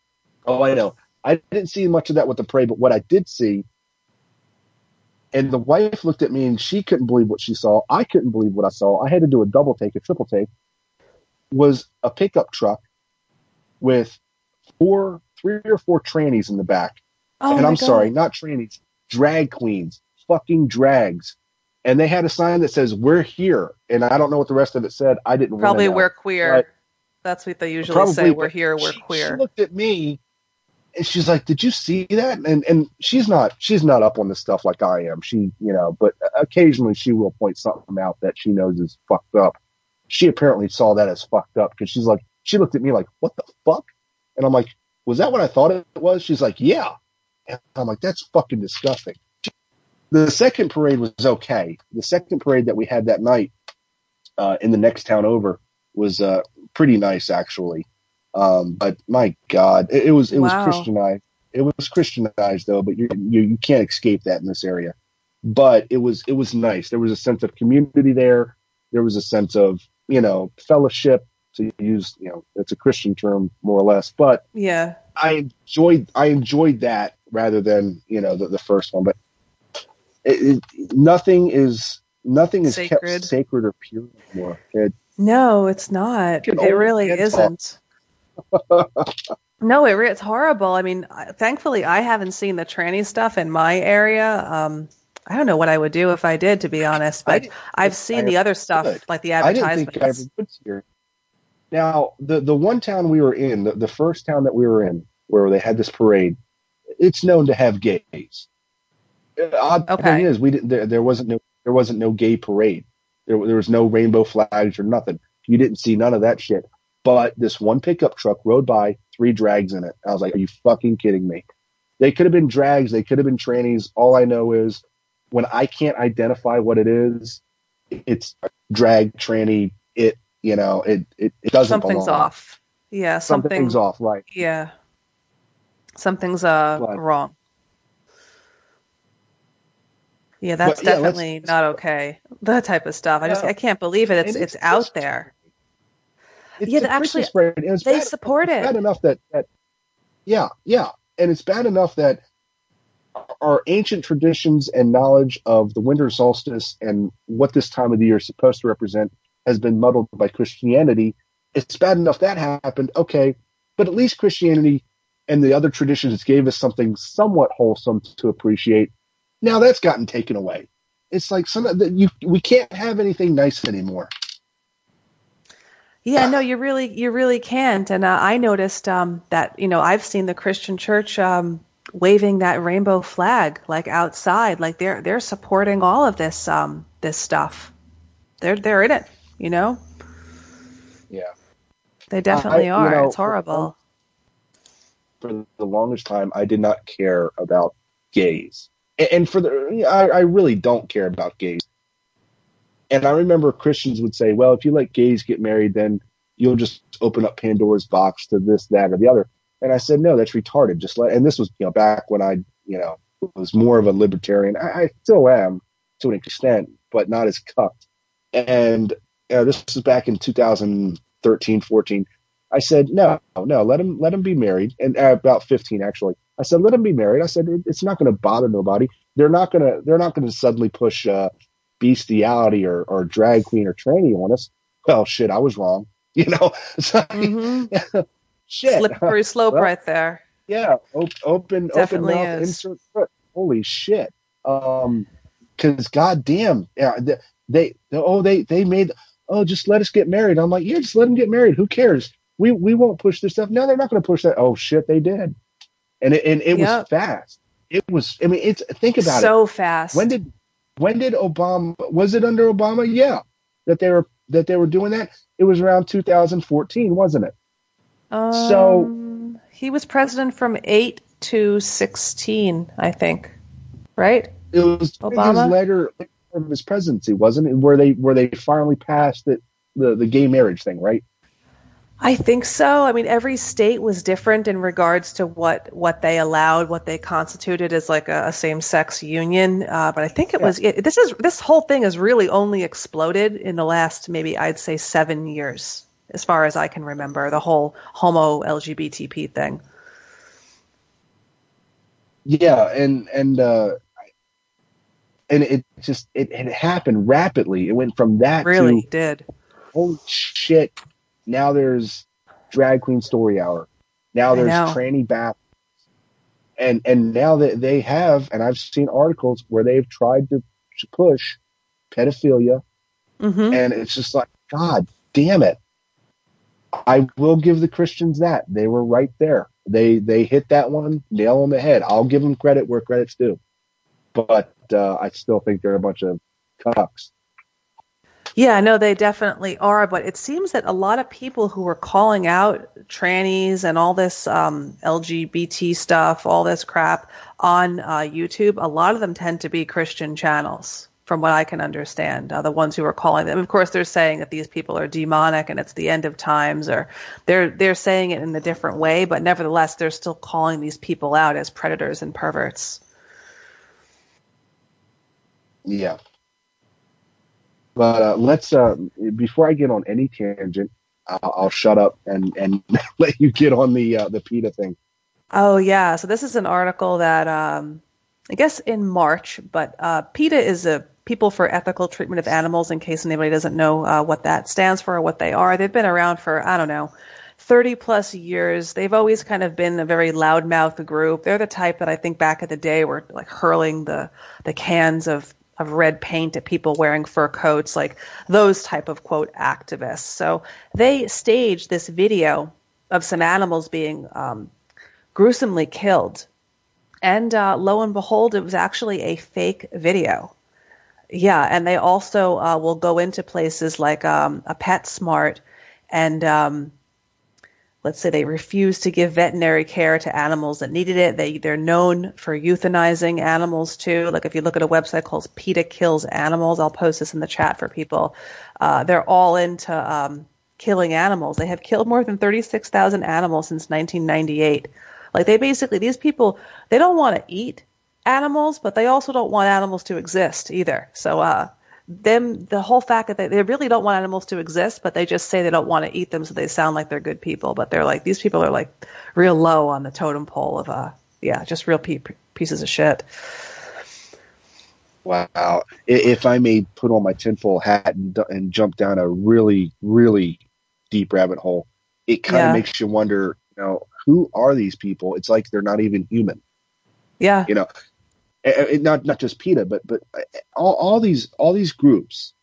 S3: Oh, I know. I didn't see much of that with the parade, but what I did see, and the wife looked at me and she couldn't believe what she saw. I couldn't believe what I saw. I had to do a double take, a triple take, was a pickup truck with three or four trannies in the back.
S2: Oh,
S3: and
S2: my
S3: I'm
S2: God.
S3: sorry, not trannies, drag queens, fucking drags. And they had a sign that says, "We're here." And I don't know what the rest of it said. I didn't
S2: Probably
S3: want to know.
S2: we're queer.
S3: But
S2: That's what they usually
S3: probably,
S2: say. We're
S3: but
S2: here, we're
S3: she
S2: queer.
S3: looked at me and she's like, "Did you see that?" And she's not up on this stuff like I am. She, but occasionally she will point something out that she knows is fucked up. She apparently saw that as fucked up because she looked at me like, "What the fuck?" And I'm like, "Was that what I thought it was?" She's like, "Yeah." And I'm like, "That's fucking disgusting." The second parade was okay. The second parade that we had that night in the next town over was pretty nice, actually. But my God, it was
S2: Wow.
S3: Christianized. It was Christianized though, but you can't escape that in this area. But it was nice. There was a sense of community there. There was a sense of fellowship, to use it's a Christian term more or less. But
S2: Yeah.
S3: I enjoyed that rather than the first one. But nothing is
S2: Sacred.
S3: kept sacred or pure anymore.
S2: No, it's not.
S3: Can
S2: It
S3: only
S2: really
S3: get
S2: isn't. No, it's horrible. I mean, thankfully, I haven't seen the tranny stuff in my area. I don't know what I would do if I did, to be honest. But I've seen the other stuff, like the
S3: I didn't
S2: advertisements.
S3: think I ever would here. Now, the one town we were in, the first town that we were in, where they had this parade, it's known to have gays. Odd thing is, we didn't. There wasn't no gay parade. There was no rainbow flags or nothing. You didn't see none of that shit. But this one pickup truck rode by, 3 drags in it. I was like, "Are you fucking kidding me?" They could have been drags. They could have been trannies. All I know is when I can't identify what it is, it's drag, tranny. It doesn't
S2: Something's
S3: belong.
S2: off. Yeah,
S3: Something's off, right?
S2: Yeah, something's wrong. Yeah, that's definitely not okay. That type of stuff. I can't believe it. It's out there.
S3: It's
S2: actually,
S3: they support it. It's bad enough that yeah, and it's bad enough that our ancient traditions and knowledge of the winter solstice and what this time of the year is supposed to represent has been muddled by Christianity. It's bad enough that happened, okay, but at least Christianity and the other traditions gave us something somewhat wholesome to appreciate. Now that's gotten taken away. It's like we can't have anything nice anymore.
S2: Yeah, no, you really can't. And I noticed that I've seen the Christian church waving that rainbow flag like outside, like they're supporting all of this this stuff. They're in it,
S3: Yeah,
S2: they definitely are. It's horrible.
S3: For the longest time, I did not care about gays. And I really don't care about gays. And I remember Christians would say, "Well, if you let gays get married, then you'll just open up Pandora's box to this, that, or the other." And I said, "No, that's retarded. And this was, back when I, was more of a libertarian. I still am to an extent, but not as cucked. And this was back in 2013, 14. I said, no, let them be married. And about 15, actually. I said, let them be married. I said, it's not going to bother nobody. They're not going to suddenly push bestiality or drag queen or tranny on us. Well, shit, I was wrong. Shit.
S2: Slippery slope right there.
S3: Yeah, open mouth, insert foot. Holy shit. Because goddamn, they made, just let us get married. I'm like, yeah, just let them get married. Who cares? We won't push this stuff. No, they're not going to push that. Oh shit, they did. And it was fast. It was. I mean, think about it.
S2: So fast.
S3: When did Obama? Was it under Obama? Yeah, that they were doing that. It was around 2014, wasn't it? So
S2: he was president from 8 to 16, I think. Right?
S3: It was
S2: Obama?
S3: His later of his presidency, wasn't it? Where they finally passed the gay marriage thing, right?
S2: I think so. I mean, every state was different in regards to what they allowed, what they constituted as like a same-sex union. But I think it was this whole thing has really only exploded in the last maybe I'd say 7 years, as far as I can remember. The whole homo LGBTP thing.
S3: Yeah, and it just it happened rapidly. It went from that
S2: Really
S3: to
S2: did.
S3: holy shit. Now there's drag queen story hour. Now
S2: I
S3: there's
S2: know.
S3: tranny bath. And now that they have, and I've seen articles where they've tried to push pedophilia,
S2: Mm-hmm.
S3: and it's just like, God damn it. I will give the Christians that. They were right there. They hit that one nail on the head. I'll give them credit where credit's due. But I still think they're a bunch of cucks.
S2: Yeah, no, they definitely are. But it seems that a lot of people who were calling out trannies and all this LGBT stuff, all this crap on YouTube, a lot of them tend to be Christian channels, from what I can understand. The ones who are calling them, of course, they're saying that these people are demonic and it's the end of times, or they're saying it in a different way. But nevertheless, they're still calling these people out as predators and perverts.
S3: Yeah. But let's, before I get on any tangent, I'll shut up and let you get on the PETA thing.
S2: Oh, yeah. So this is an article that, I guess in March, but PETA is a People for Ethical Treatment of Animals, in case anybody doesn't know what that stands for or what they are. They've been around for, 30 plus years. They've always kind of been a very loudmouth group. They're the type that I think back in the day were like hurling the cans of red paint at people wearing fur coats, like those type of, quote, activists. So they staged this video of some animals being gruesomely killed. And lo and behold, it was actually a fake video. Yeah, and they also will go into places like a PetSmart and let's say they refuse to give veterinary care to animals that needed it. They're known for euthanizing animals too. Like if you look at a website called PETA Kills Animals, I'll post this in the chat for people. They're all into killing animals. They have killed more than 36,000 animals since 1998. Like these people, they don't want to eat animals, but they also don't want animals to exist either. So the whole fact that they really don't want animals to exist, but they just say they don't want to eat them, so they sound like they're good people. But they're like, these people are like real low on the totem pole of just real pieces of shit.
S3: Wow. If I may put on my tinfoil hat and jump down a really, really deep rabbit hole, it kind of makes you wonder, who are these people? It's like they're not even human.
S2: Yeah.
S3: Not just PETA, but all these groups,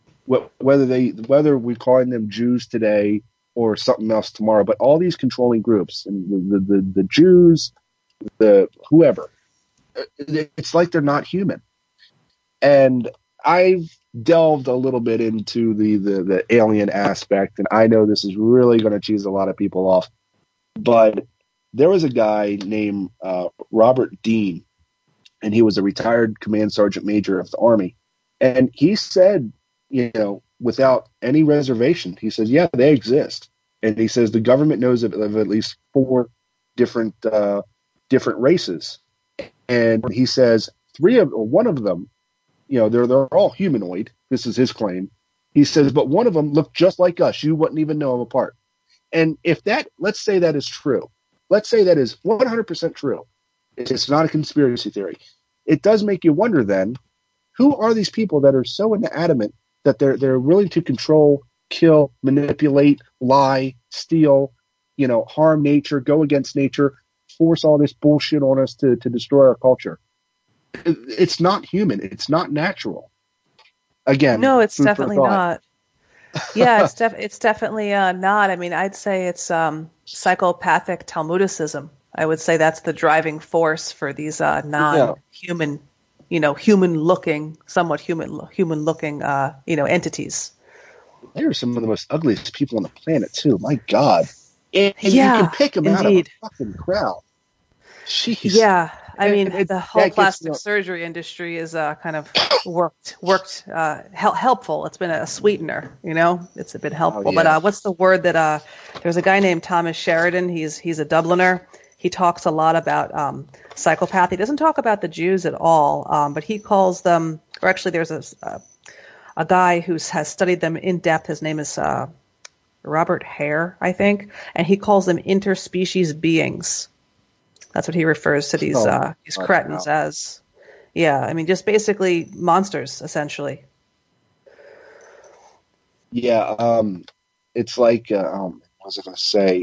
S3: whether we're calling them Jews today or something else tomorrow, but all these controlling groups and the Jews, the whoever, it's like they're not human. And I've delved a little bit into the alien aspect, and I know this is really going to cheese a lot of people off, but there was a guy named Robert Dean, and he was a retired command sergeant major of the Army. And he said, without any reservation, he says, yeah, they exist. And he says the government knows of at least 4 different races. And he says one of them, they're all humanoid. This is his claim. He says, but one of them looked just like us. You wouldn't even know them apart. And let's say that is true. Let's say that is 100% true. It's not a conspiracy theory. It does make you wonder then, who are these people that are so adamant that they're willing to control, kill, manipulate, lie, steal, harm nature, go against nature, force all this bullshit on us to destroy our culture? It's not human. It's not natural. Again,
S2: no, it's definitely not. Yeah, it's definitely not. I mean, I'd say it's psychopathic Talmudicism. I would say that's the driving force for these non-human, human-looking, somewhat human-looking, entities.
S3: They're some of the most ugliest people on the planet, too. My God. And you can pick them out of a fucking crowd. Jeez.
S2: Yeah. I mean, the whole plastic surgery industry is kind of worked helpful. It's been a sweetener, it's been helpful. Oh, yeah. But what's the word that there's a guy named Thomas Sheridan. He's a Dubliner. He talks a lot about psychopathy. He doesn't talk about the Jews at all, but he calls them, or actually there's a guy who has studied them in depth. His name is Robert Hare, I think, and he calls them interspecies beings. That's what he refers to these cretins as. Yeah, I mean, just basically monsters, essentially.
S3: Yeah, it's like, what was I going to say?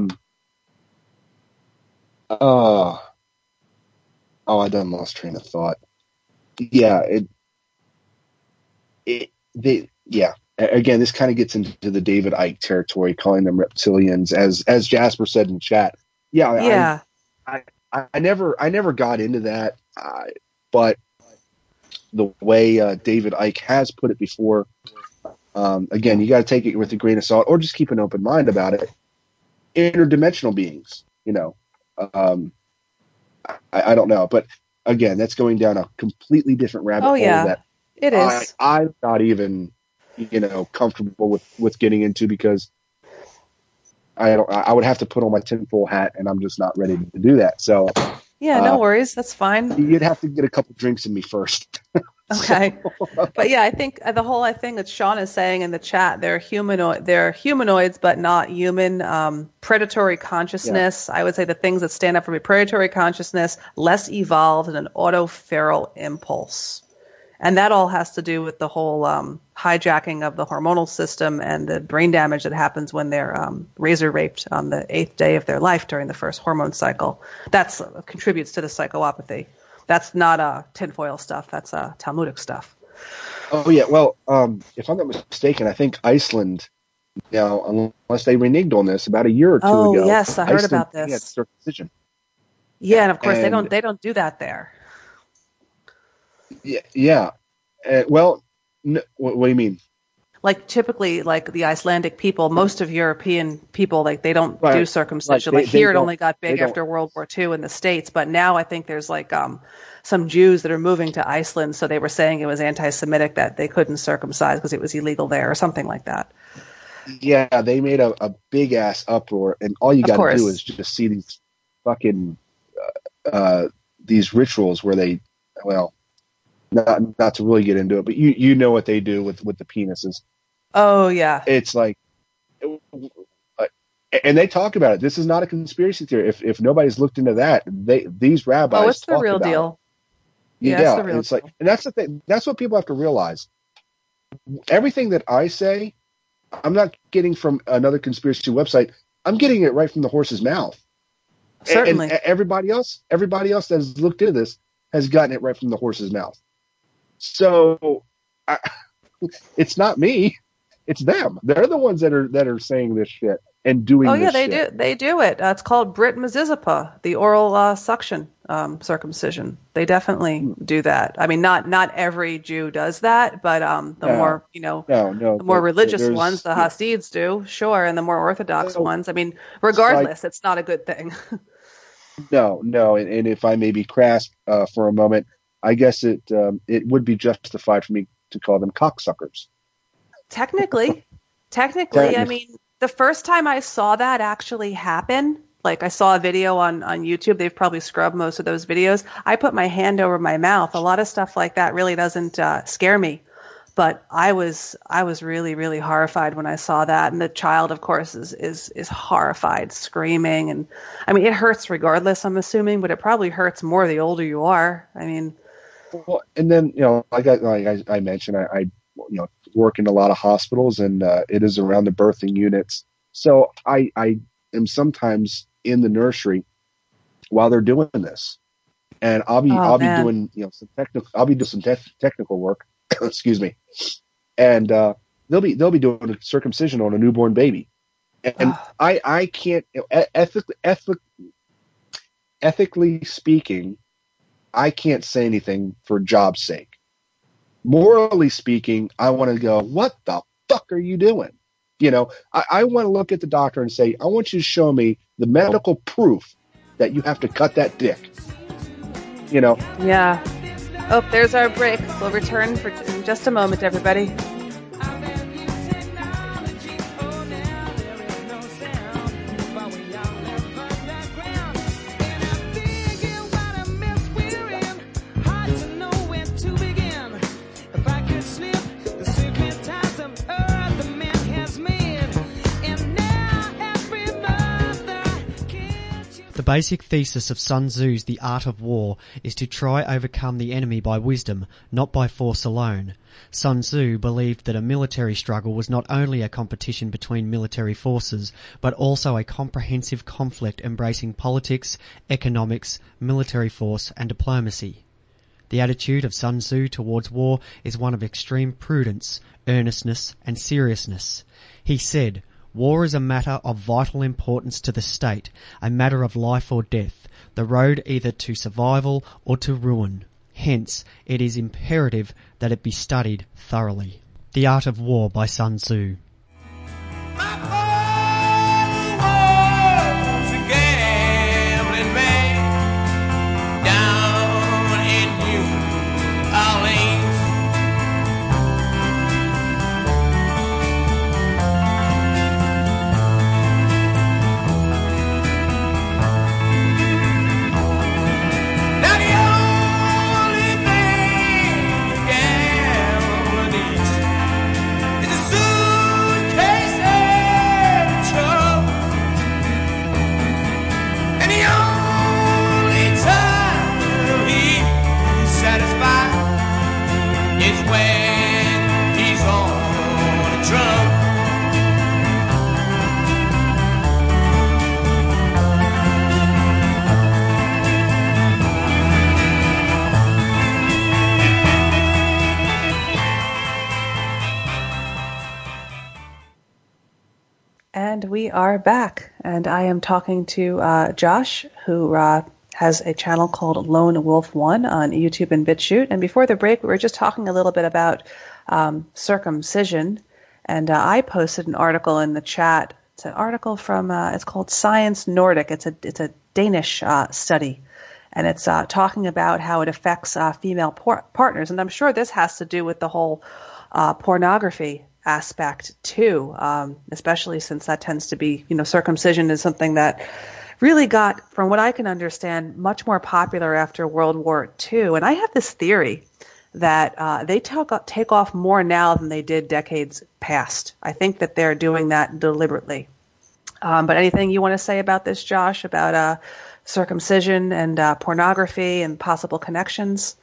S3: I done lost train of thought. Yeah, Again, this kind of gets into the David Icke territory, calling them reptilians, as Jasper said in chat. Yeah. I never got into that, but the way David Icke has put it before, again, you got to take it with a grain of salt, or just keep an open mind about it. Interdimensional beings, I don't know, but again, that's going down a completely different rabbit hole that
S2: it is.
S3: I'm not even, comfortable with getting into, because I would have to put on my tinfoil hat, and I'm just not ready to do that. So
S2: yeah, no worries, that's fine.
S3: You'd have to get a couple drinks in me first.
S2: Okay. But yeah, I think the whole thing that Sean is saying in the chat, they're humanoids, but not human. Predatory consciousness. Yeah. I would say the things that stand up for me: predatory consciousness, less evolved, and an autoferal impulse. And that all has to do with the whole hijacking of the hormonal system and the brain damage that happens when they're razor raped on the 8th day of their life during the first hormone cycle. That contributes to the psychopathy. That's not tinfoil stuff. That's Talmudic stuff.
S3: Oh, yeah. Well, if I'm not mistaken, I think Iceland, unless they reneged on this about a year or two ago.
S2: Oh, yes, I heard about this.
S3: Had circumcision.
S2: Yeah, and of course they don't do that there.
S3: Yeah. What do you mean?
S2: Like typically, like the Icelandic people, most of European people, like they don't do circumcision. Like here, it only got big after World War II in the States, but now I think there's like some Jews that are moving to Iceland, so they were saying it was anti-Semitic that they couldn't circumcise because it was illegal there or something like that.
S3: Yeah, they made a big ass uproar, and all you got to do is just see these fucking these rituals where they, not to really get into it, but you know what they do with the penises.
S2: Oh yeah,
S3: it's like, and they talk about it. This is not a conspiracy theory. If nobody's looked into that, these rabbis.
S2: Oh, it's the real deal.
S3: Yeah, it's like, and that's the thing. That's what people have to realize. Everything that I say, I'm not getting from another conspiracy website. I'm getting it right from the horse's mouth.
S2: Certainly,
S3: and everybody else that has looked into this has gotten it right from the horse's mouth. So it's not me, it's them. They're the ones that are saying this shit and doing this shit.
S2: Oh yeah, they do it. It's called Brit Mitzvah, the oral suction circumcision. They definitely do that. I mean, not every Jew does that, but the more religious ones, the Hasids do, sure, and the more Orthodox ones. I mean, regardless, it's not a good thing.
S3: No, and if I may be crass for a moment, I guess it would be justified for me to call them cocksuckers. Technically,
S2: I mean, the first time I saw that actually happen, like I saw a video on YouTube, they've probably scrubbed most of those videos. I put my hand over my mouth. A lot of stuff like that really doesn't scare me. But I was really, really horrified when I saw that. And the child, of course, is horrified, screaming. And I mean, it hurts regardless, I'm assuming, but it probably hurts more the older you are. I mean,
S3: well, and then, like I mentioned, I work in a lot of hospitals, and it is around the birthing units. So I am sometimes in the nursery while they're doing this, and I'll be doing some technical work. Excuse me, and they'll be doing a circumcision on a newborn baby, and I can't, ethically speaking, I can't say anything for job's sake. Morally speaking, I want to go, what the fuck are you doing? I want to look at the doctor and say, I want you to show me the medical proof that you have to cut that dick.
S2: Yeah. Oh, there's our break. We'll return in just a moment, everybody.
S4: The basic thesis of Sun Tzu's The Art of War is to try overcome the enemy by wisdom, not by force alone. Sun Tzu believed that a military struggle was not only a competition between military forces, but also a comprehensive conflict embracing politics, economics, military force, and diplomacy. The attitude of Sun Tzu towards war is one of extreme prudence, earnestness, and seriousness. He said, "War is a matter of vital importance to the state, a matter of life or death, the road either to survival or to ruin. Hence, it is imperative that it be studied thoroughly." The Art of War by Sun Tzu.
S9: My father was a gambling man down in New Orleans. Now the only thing a gambler needs is a suitcase and a truck. And the only time he's satisfied is when he's on a drunk.
S2: And we are back, and I am talking to Josh, who has a channel called Lone Wolf One on YouTube and BitChute. And before the break, we were just talking a little bit about circumcision, and I posted an article in the chat. It's an article from it's called Science Nordic. It's a Danish study, and it's talking about how it affects female partners. And I'm sure this has to do with the whole pornography aspect too, especially since that tends to be, circumcision is something that really got, from what I can understand, much more popular after World War II. And I have this theory that they take off more now than they did decades past. I think that they're doing that deliberately. But anything you want to say about this, Josh, about circumcision and pornography and possible connections?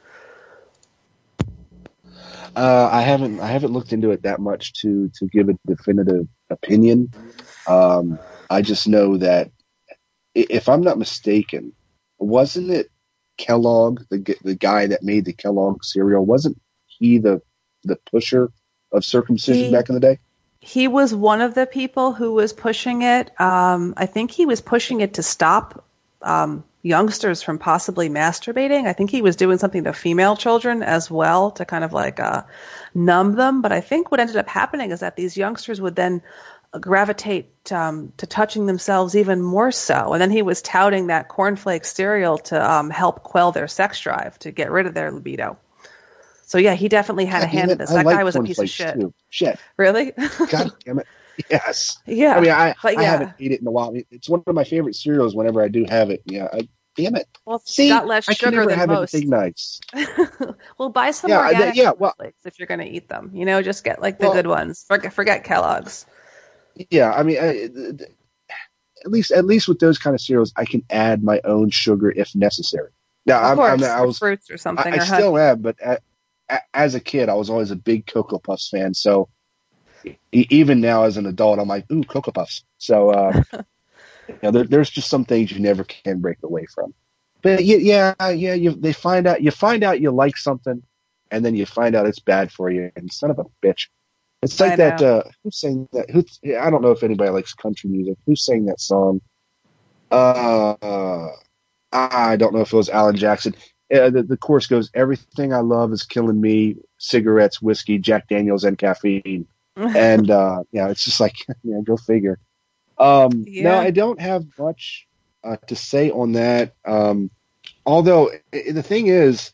S3: I haven't looked into it that much to give a definitive opinion. I just know that, if I'm not mistaken, wasn't it Kellogg, the guy that made the Kellogg cereal? Wasn't he the pusher of circumcision back in the day?
S2: He was one of the people who was pushing it. I think he was pushing it to stop youngsters from possibly masturbating. I think he was doing something to female children as well to kind of like numb them. But I think what ended up happening is that these youngsters would then gravitate to touching themselves even more so. And then he was touting that cornflake cereal to help quell their sex drive, to get rid of their libido. So yeah, he definitely had a hand in this. That guy was a piece of shit.
S3: Too. Shit.
S2: Really?
S3: God damn it. Yes.
S2: Yeah.
S3: I mean, I haven't eaten it in a while. It's one of my favorite cereals whenever I do have it. Yeah. Damn it.
S2: Well, it's got less sugar than most.
S3: Anything nice.
S2: Well, buy some organic cornflakes if you're going to eat them. Just get like the good ones. Forget Kellogg's.
S3: Yeah, I mean, at least with those kind of cereals, I can add my own sugar if necessary. Now,
S2: I was fruits or something.
S3: I still am, but as a kid, I was always a big Cocoa Puffs fan. So even now, as an adult, I'm like, ooh, Cocoa Puffs. So there's just some things you never can break away from. But you find out you like something, and then you find out it's bad for you, and son of a bitch. It's like that. Who's saying that? I don't know if anybody likes country music. Who's saying that song? I don't know if it was Alan Jackson. The chorus goes, "Everything I love is killing me: cigarettes, whiskey, Jack Daniels, and caffeine." And it's just like, go figure. No, I don't have much to say on that. Although the thing is,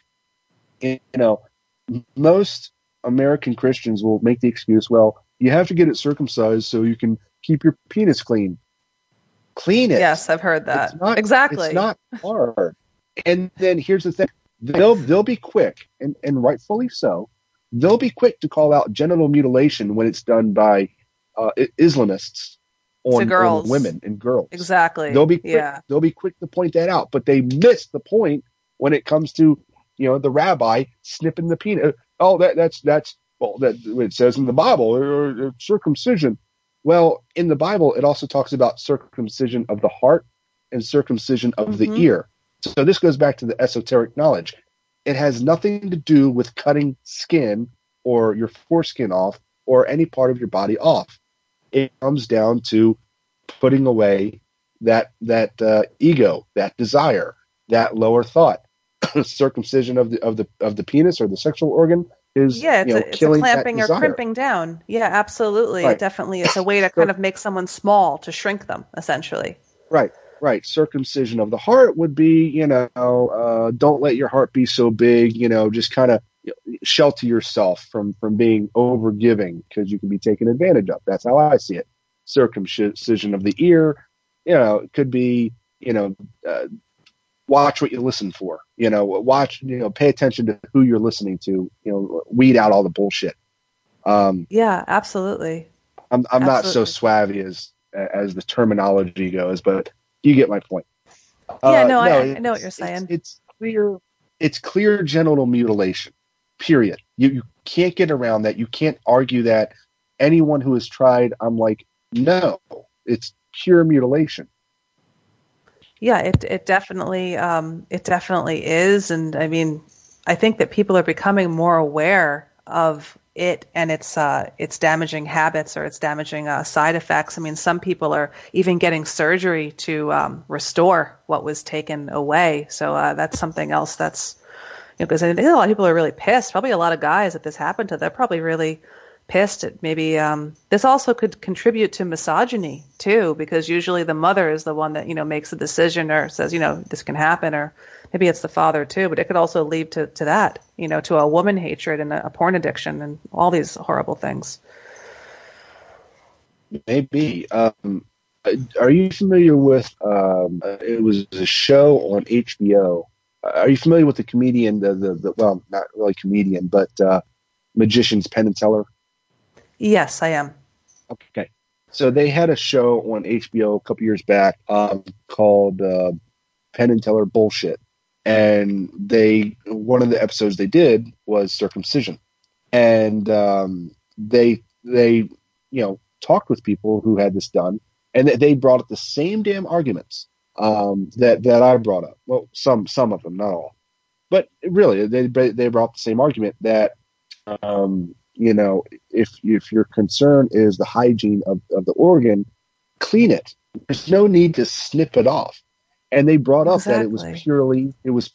S3: most American Christians will make the excuse, well, you have to get it circumcised so you can keep your penis clean. Clean it.
S2: Yes, I've heard that. Exactly.
S3: It's not hard. And then here's the thing. They'll be quick, and rightfully so. They'll be quick to call out genital mutilation when it's done by Islamists. on
S2: girls.
S3: women and girls.
S2: Exactly.
S3: They'll be quick,
S2: Yeah.
S3: they'll be quick to point that out, but they miss the point when it comes to, the rabbi snipping the penis. Oh, that's it says in the Bible, or circumcision. Well, in the Bible, it also talks about circumcision of the heart and circumcision of the ear. So this goes back to the esoteric knowledge. It has nothing to do with cutting skin or your foreskin off or any part of your body off. It comes down to putting away that ego, that desire, that lower thought. Circumcision of the penis or the sexual organ is
S2: it's
S3: killing
S2: a clamping
S3: that
S2: or
S3: desire.
S2: crimping down. Yeah, absolutely.
S3: Right.
S2: It definitely is a way to kind of make someone small, to shrink them, essentially.
S3: Right. Circumcision of the heart would be, don't let your heart be so big, just kind of shelter yourself from being overgiving because you can be taken advantage of. That's how I see it. Circumcision of the ear, it could be, watch what you listen for, pay attention to who you're listening to, weed out all the bullshit.
S2: Yeah, absolutely.
S3: I'm not so suave as the terminology goes, but you get my point.
S2: I know what you're saying.
S3: It's clear genital mutilation, period. You can't get around that. You can't argue that. Anyone who has tried, I'm like, no, it's pure mutilation.
S2: Yeah, it definitely is. And I mean, I think that people are becoming more aware of it and its damaging habits or its damaging side effects. I mean, some people are even getting surgery to restore what was taken away. So that's something else that's, because I think a lot of people are really pissed. Probably a lot of guys that this happened to, they're probably really pissed at maybe this also could contribute to misogyny too, because usually the mother is the one that makes the decision or says this can happen, or maybe it's the father too, but it could also lead to that, to a woman hatred and a porn addiction and all these horrible things.
S3: Maybe. Are you familiar with it was a show on HBO? Are you familiar with the comedian, the well, not really comedian, but magicians Penn and Teller?
S2: Yes, I am.
S3: Okay. So they had a show on HBO a couple years back called Penn and Teller Bullshit. And one of the episodes they did was circumcision. And they talked with people who had this done, and they brought up the same damn arguments that I brought up. Well, some of them, not all. But really, they brought up the same argument that if your concern is the hygiene of the organ, clean it. There's no need to snip it off. And they brought up that it was purely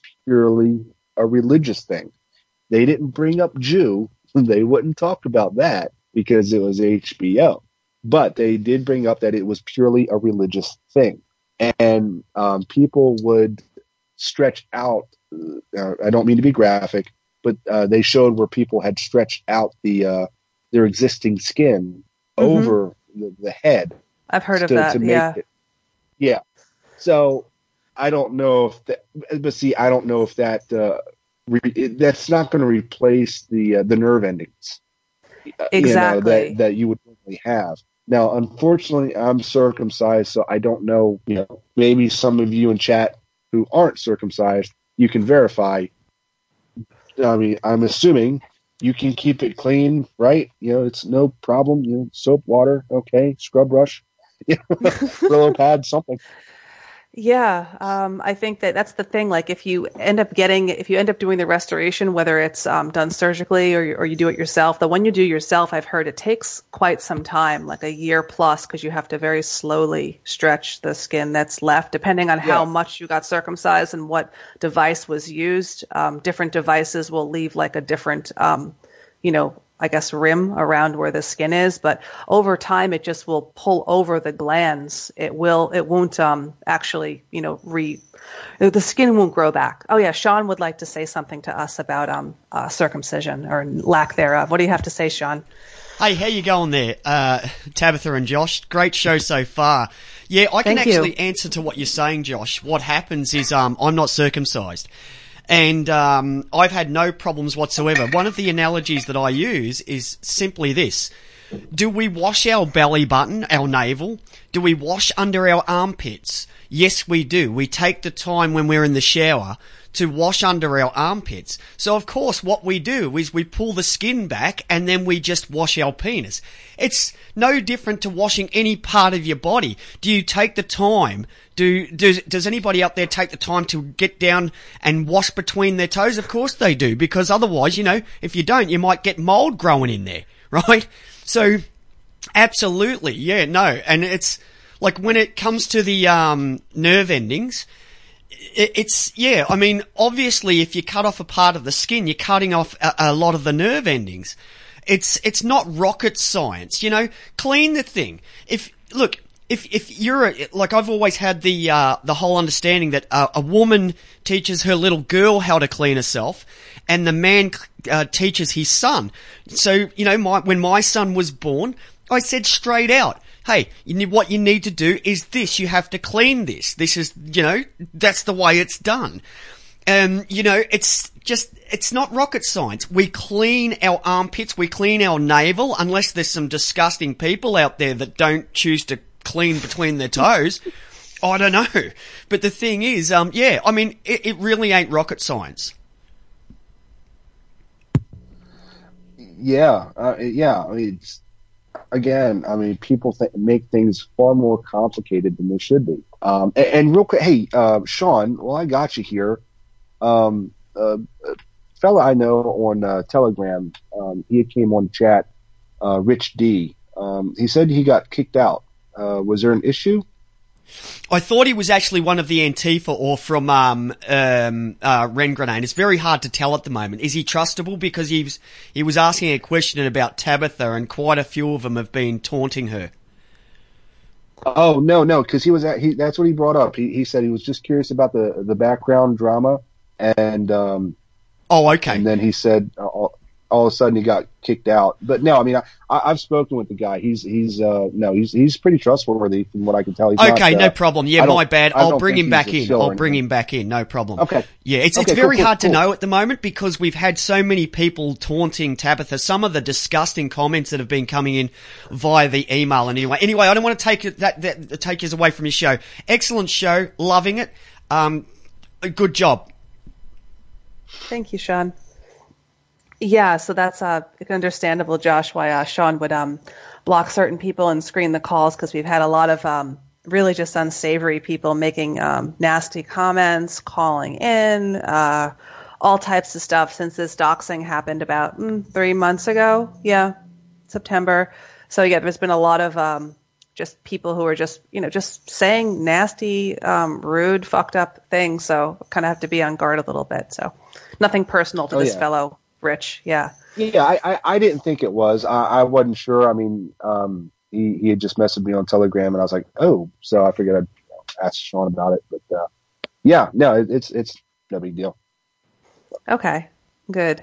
S3: a religious thing. They didn't bring up Jew. They wouldn't talk about that because it was HBO. But they did bring up that it was purely a religious thing. And people would stretch out, I don't mean to be graphic, but they showed where people had stretched out their existing skin over the head.
S2: I've heard of that,
S3: yeah. So I don't know if that, but see, I don't know if that that's not going to replace the nerve endings.
S2: Exactly.
S3: That you would normally have. Now, unfortunately, I'm circumcised, so I don't know. Maybe some of you in chat who aren't circumcised, you can verify. I mean, I'm assuming you can keep it clean, right? It's no problem. Soap, water, okay, scrub brush, Brillo pad, something.
S2: Yeah, I think that's the thing. Like, if you end up doing the restoration, whether it's done surgically or you do it yourself, the one you do yourself, I've heard it takes quite some time, like a year plus, because you have to very slowly stretch the skin that's left, depending on how much you got circumcised and what device was used. Different devices will leave like a different, I guess, rim around where the skin is, but over time it just will pull over the glands. It won't actually, the skin won't grow back. Oh yeah, Sean would like to say something to us about circumcision or lack thereof. What do you have to say, Sean?
S4: Hey, how you going there, Tabitha and Josh? Great show so far. Yeah, I can actually answer to what you're saying, Josh. What happens is I'm not circumcised. And I've had no problems whatsoever. One of the analogies that I use is simply this. Do we wash our belly button, our navel? Do we wash under our armpits? Yes, we do. We take the time when we're in the shower to wash under our armpits. So of course what we do is we pull the skin back and then we just wash our penis. It's no different to washing any part of your body. Do you take the time? Does anybody out there take the time to get down and wash between their toes? Of course they do, because otherwise, if you don't, you might get mold growing in there, right? So absolutely, yeah, no. And it's like when it comes to the nerve endings, obviously if you cut off a part of the skin, you're cutting off a lot of the nerve endings. It's not rocket science, clean the thing. If you're I've always had the whole understanding that a woman teaches her little girl how to clean herself and the man teaches his son. So, when my son was born, I said straight out, hey, what you need to do is this. You have to clean this. This is, that's the way it's done. It's not rocket science. We clean our armpits. We clean our navel, unless there's some disgusting people out there that don't choose to clean between their toes. I don't know. But the thing is, it really ain't rocket science.
S3: Yeah. People make things far more complicated than they should be. And real quick, hey, Sean, well, I got you here. Fella I know on Telegram, he came on chat, Rich D. He said he got kicked out. Was there an issue?
S4: I thought he was actually one of the Antifa or from Ren Grenade. It's very hard to tell at the moment. Is he trustable? Because he was asking a question about Tabitha, and quite a few of them have been taunting her.
S3: Oh no, because that's what he brought up. He said he was just curious about the background drama, and
S4: okay.
S3: And then he said all of a sudden he got kicked out. But no, I've spoken with the guy. He's pretty trustworthy from what I can tell. He's
S4: okay,
S3: not,
S4: no problem. Yeah, my bad. I'll bring him back in. No problem.
S3: Okay.
S4: Yeah, it's very hard to know at the moment because we've had so many people taunting Tabitha. Some of the disgusting comments that have been coming in via the email. And anyway, I don't want to take us away from your show. Excellent show. Loving it. Good job.
S2: Thank you, Sean. Yeah, so that's understandable, Josh, why Sean would block certain people and screen the calls, because we've had a lot of really just unsavory people making nasty comments, calling in, all types of stuff since this doxing happened about 3 months ago. Yeah, September. So yeah, there's been a lot of just people who are just saying nasty, rude, fucked up things. So kind of have to be on guard a little bit. So nothing personal to this fellow. Rich, yeah.
S3: Yeah, I didn't think it was. I wasn't sure. He had just messaged me on Telegram, and I was like, oh, so I figured I'd ask Sean about it. But it's no big deal.
S2: Okay, good.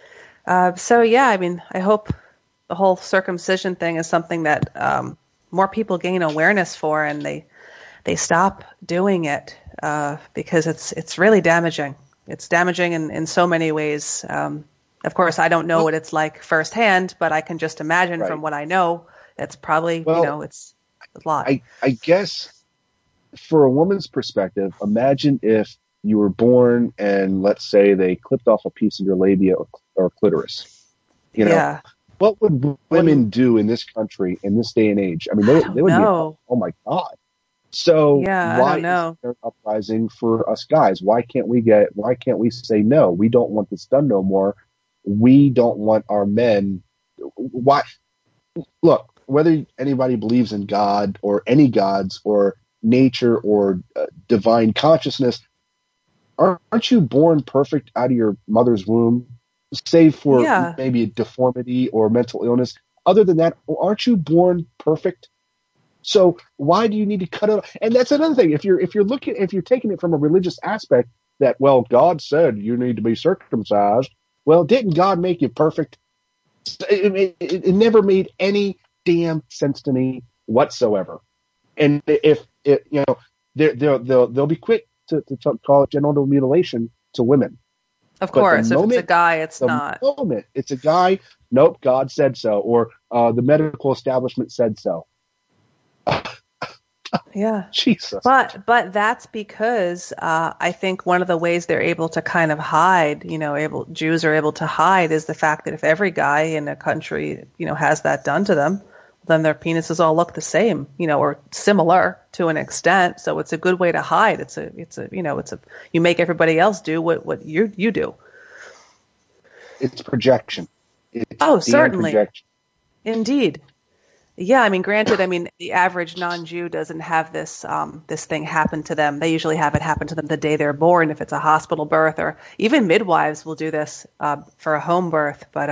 S2: So yeah, I hope the whole circumcision thing is something that more people gain awareness for, and they stop doing it because it's really damaging. It's damaging in so many ways. Of course, I don't know what it's like firsthand, but I can just imagine from what I know, it's probably, it's a lot.
S3: I guess for a woman's perspective, imagine if you were born and let's say they clipped off a piece of your labia or clitoris. What would women do in this country in this day and age? They would be, oh my God. So why is there an uprising for us guys? Why can't we say no? We don't want this done no more. We don't want our men. Why? Look, whether anybody believes in God or any gods or nature or divine consciousness, aren't you born perfect out of your mother's womb, save for maybe a deformity or mental illness? Other than that, aren't you born perfect? So why do you need to cut it off? And that's another thing. If you're taking it from a religious aspect, that God said you need to be circumcised. Well, didn't God make you perfect? It never made any damn sense to me whatsoever. And if they'll be quick to call it genital mutilation to women.
S2: Of
S3: But
S2: course,
S3: the
S2: if it's a
S3: moment-
S2: guy, it's
S3: the
S2: not.
S3: moment it's a guy, nope, God said so, or the medical establishment said so.
S2: Yeah.
S3: Jesus.
S2: But that's because I think one of the ways they're able to kind of hide, Jews are able to hide, is the fact that if every guy in a country, has that done to them, then their penises all look the same, or similar to an extent. So it's a good way to hide. It's a you make everybody else do what you do.
S3: It's projection. It's
S2: Oh,
S3: beyond
S2: certainly.
S3: projection.
S2: Indeed. Yeah, granted, the average non-Jew doesn't have this thing happen to them. They usually have it happen to them the day they're born, if it's a hospital birth, or even midwives will do this for a home birth. But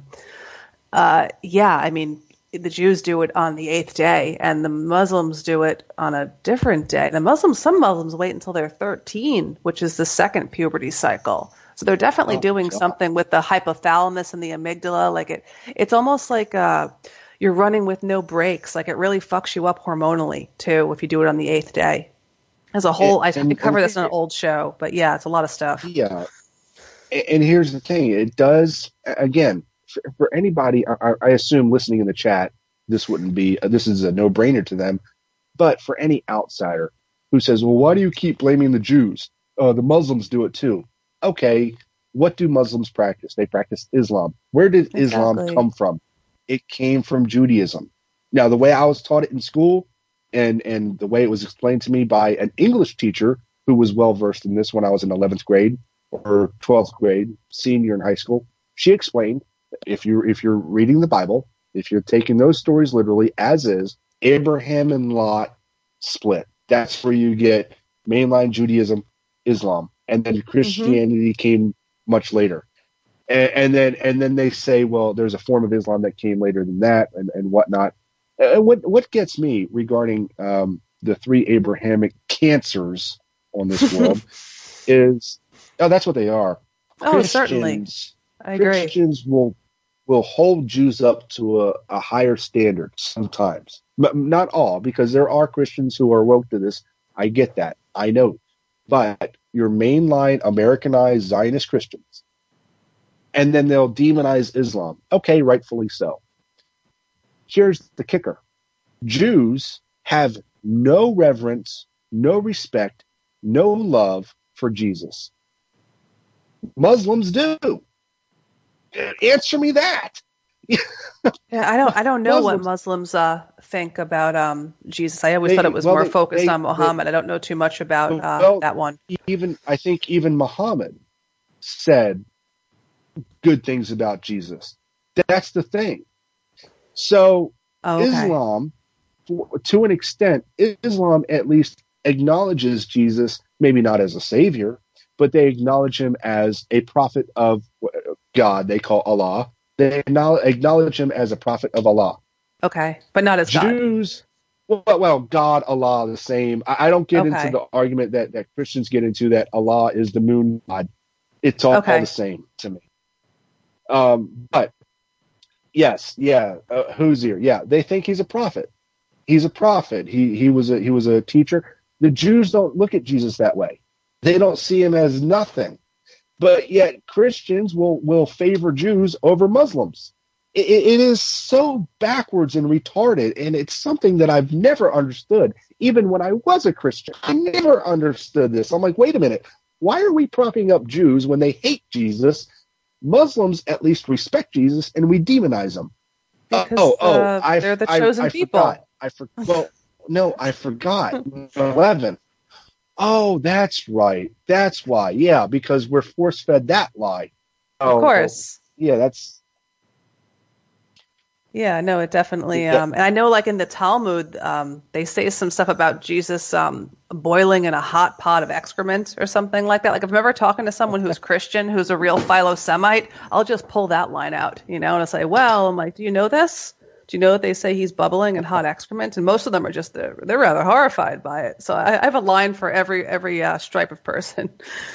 S2: the Jews do it on the 8th day, and the Muslims do it on a different day. Some Muslims wait until they're 13, which is the second puberty cycle. So they're definitely doing something with the hypothalamus and the amygdala. It's almost like you're running with no brakes. It really fucks you up hormonally too if you do it on the 8th day. As a whole, I cover this in an old show, but yeah, it's a lot of stuff.
S3: Yeah. And here's the thing. It does, again, for anybody, I assume listening in the chat, this is a no-brainer to them. But for any outsider who says, well, why do you keep blaming the Jews? The Muslims do it too. Okay, what do Muslims practice? They practice Islam. Where did Islam come from? It came from Judaism. Now, the way I was taught it in school and the way it was explained to me by an English teacher who was well-versed in this when I was in 11th grade or 12th grade, senior in high school, she explained, if you're reading the Bible, if you're taking those stories literally as is, Abraham and Lot split. That's where you get mainline Judaism, Islam, and then Christianity came much later. And then they say, well, there's a form of Islam that came later than that, and whatnot. What gets me regarding the three Abrahamic cancers on this world is, that's what they are.
S2: Oh, certainly. I agree.
S3: Christians will hold Jews up to a higher standard sometimes. Not all, because there are Christians who are woke to this. I get that. I know. But your mainline Americanized Zionist Christians, and then they'll demonize Islam. Okay, rightfully so. Here's the kicker. Jews have no reverence, no respect, no love for Jesus. Muslims do. Answer me that.
S2: Yeah, I don't know what Muslims think about Jesus. I always thought it was more focused on Muhammad. I don't know too much about that one.
S3: I think even Muhammad said good things about Jesus. That's the thing. So Islam, to an extent, Islam at least acknowledges Jesus, maybe not as a savior, but they acknowledge him as a prophet of God. They call Allah. They acknowledge him as a prophet of Allah.
S2: Okay, but not as
S3: Jews. Well, God, Allah, the same. I don't get into the argument that Christians get into that Allah is the moon god. It's all the same to me. But yes, Huzir, yeah, they think he's a prophet. He's a prophet. He was a teacher. The Jews don't look at Jesus that way. They don't see him as nothing. But yet Christians will favor Jews over Muslims. It is so backwards and retarded, and it's something that I've never understood. Even when I was a Christian, I never understood this. I'm like, wait a minute. Why are we propping up Jews when they hate Jesus? Muslims at least respect Jesus, and we demonize them.
S2: Because they're the chosen people.
S3: I forgot. 11. Oh, that's right. That's why. Yeah, because we're force-fed that lie.
S2: Of course.
S3: Yeah, that's...
S2: Yeah, no, it definitely... and I know, like, in the Talmud, they say some stuff about Jesus boiling in a hot pot of excrement or something like that. Like, if I'm ever talking to someone who's Christian, who's a real Philo-Semite, I'll just pull that line out, and I'll say, well, I'm like, do you know this? Do you know that they say he's bubbling in hot excrement? And most of them are just, they're rather horrified by it. So I have a line for every stripe of person.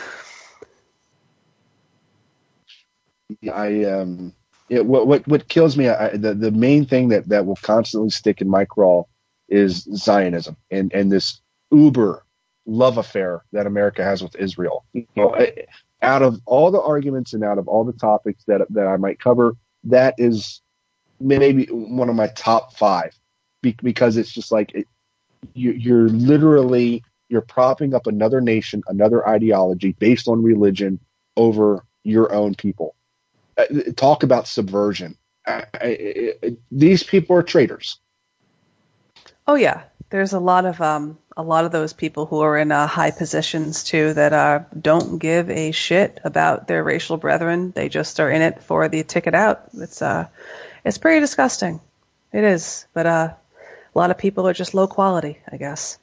S3: What kills me, the main thing that will constantly stick in my craw is Zionism and this uber love affair that America has with Israel. Out of all the arguments and out of all the topics that I might cover, that is maybe one of my top 5, because it's just like you're literally propping up another nation, another ideology based on religion over your own people. Talk about subversion. These people are traitors.
S2: Oh yeah, there's a lot of those people who are in high positions too that don't give a shit about their racial brethren. They just are in it for the ticket out. It's pretty disgusting. It is, but a lot of people are just low quality, I guess.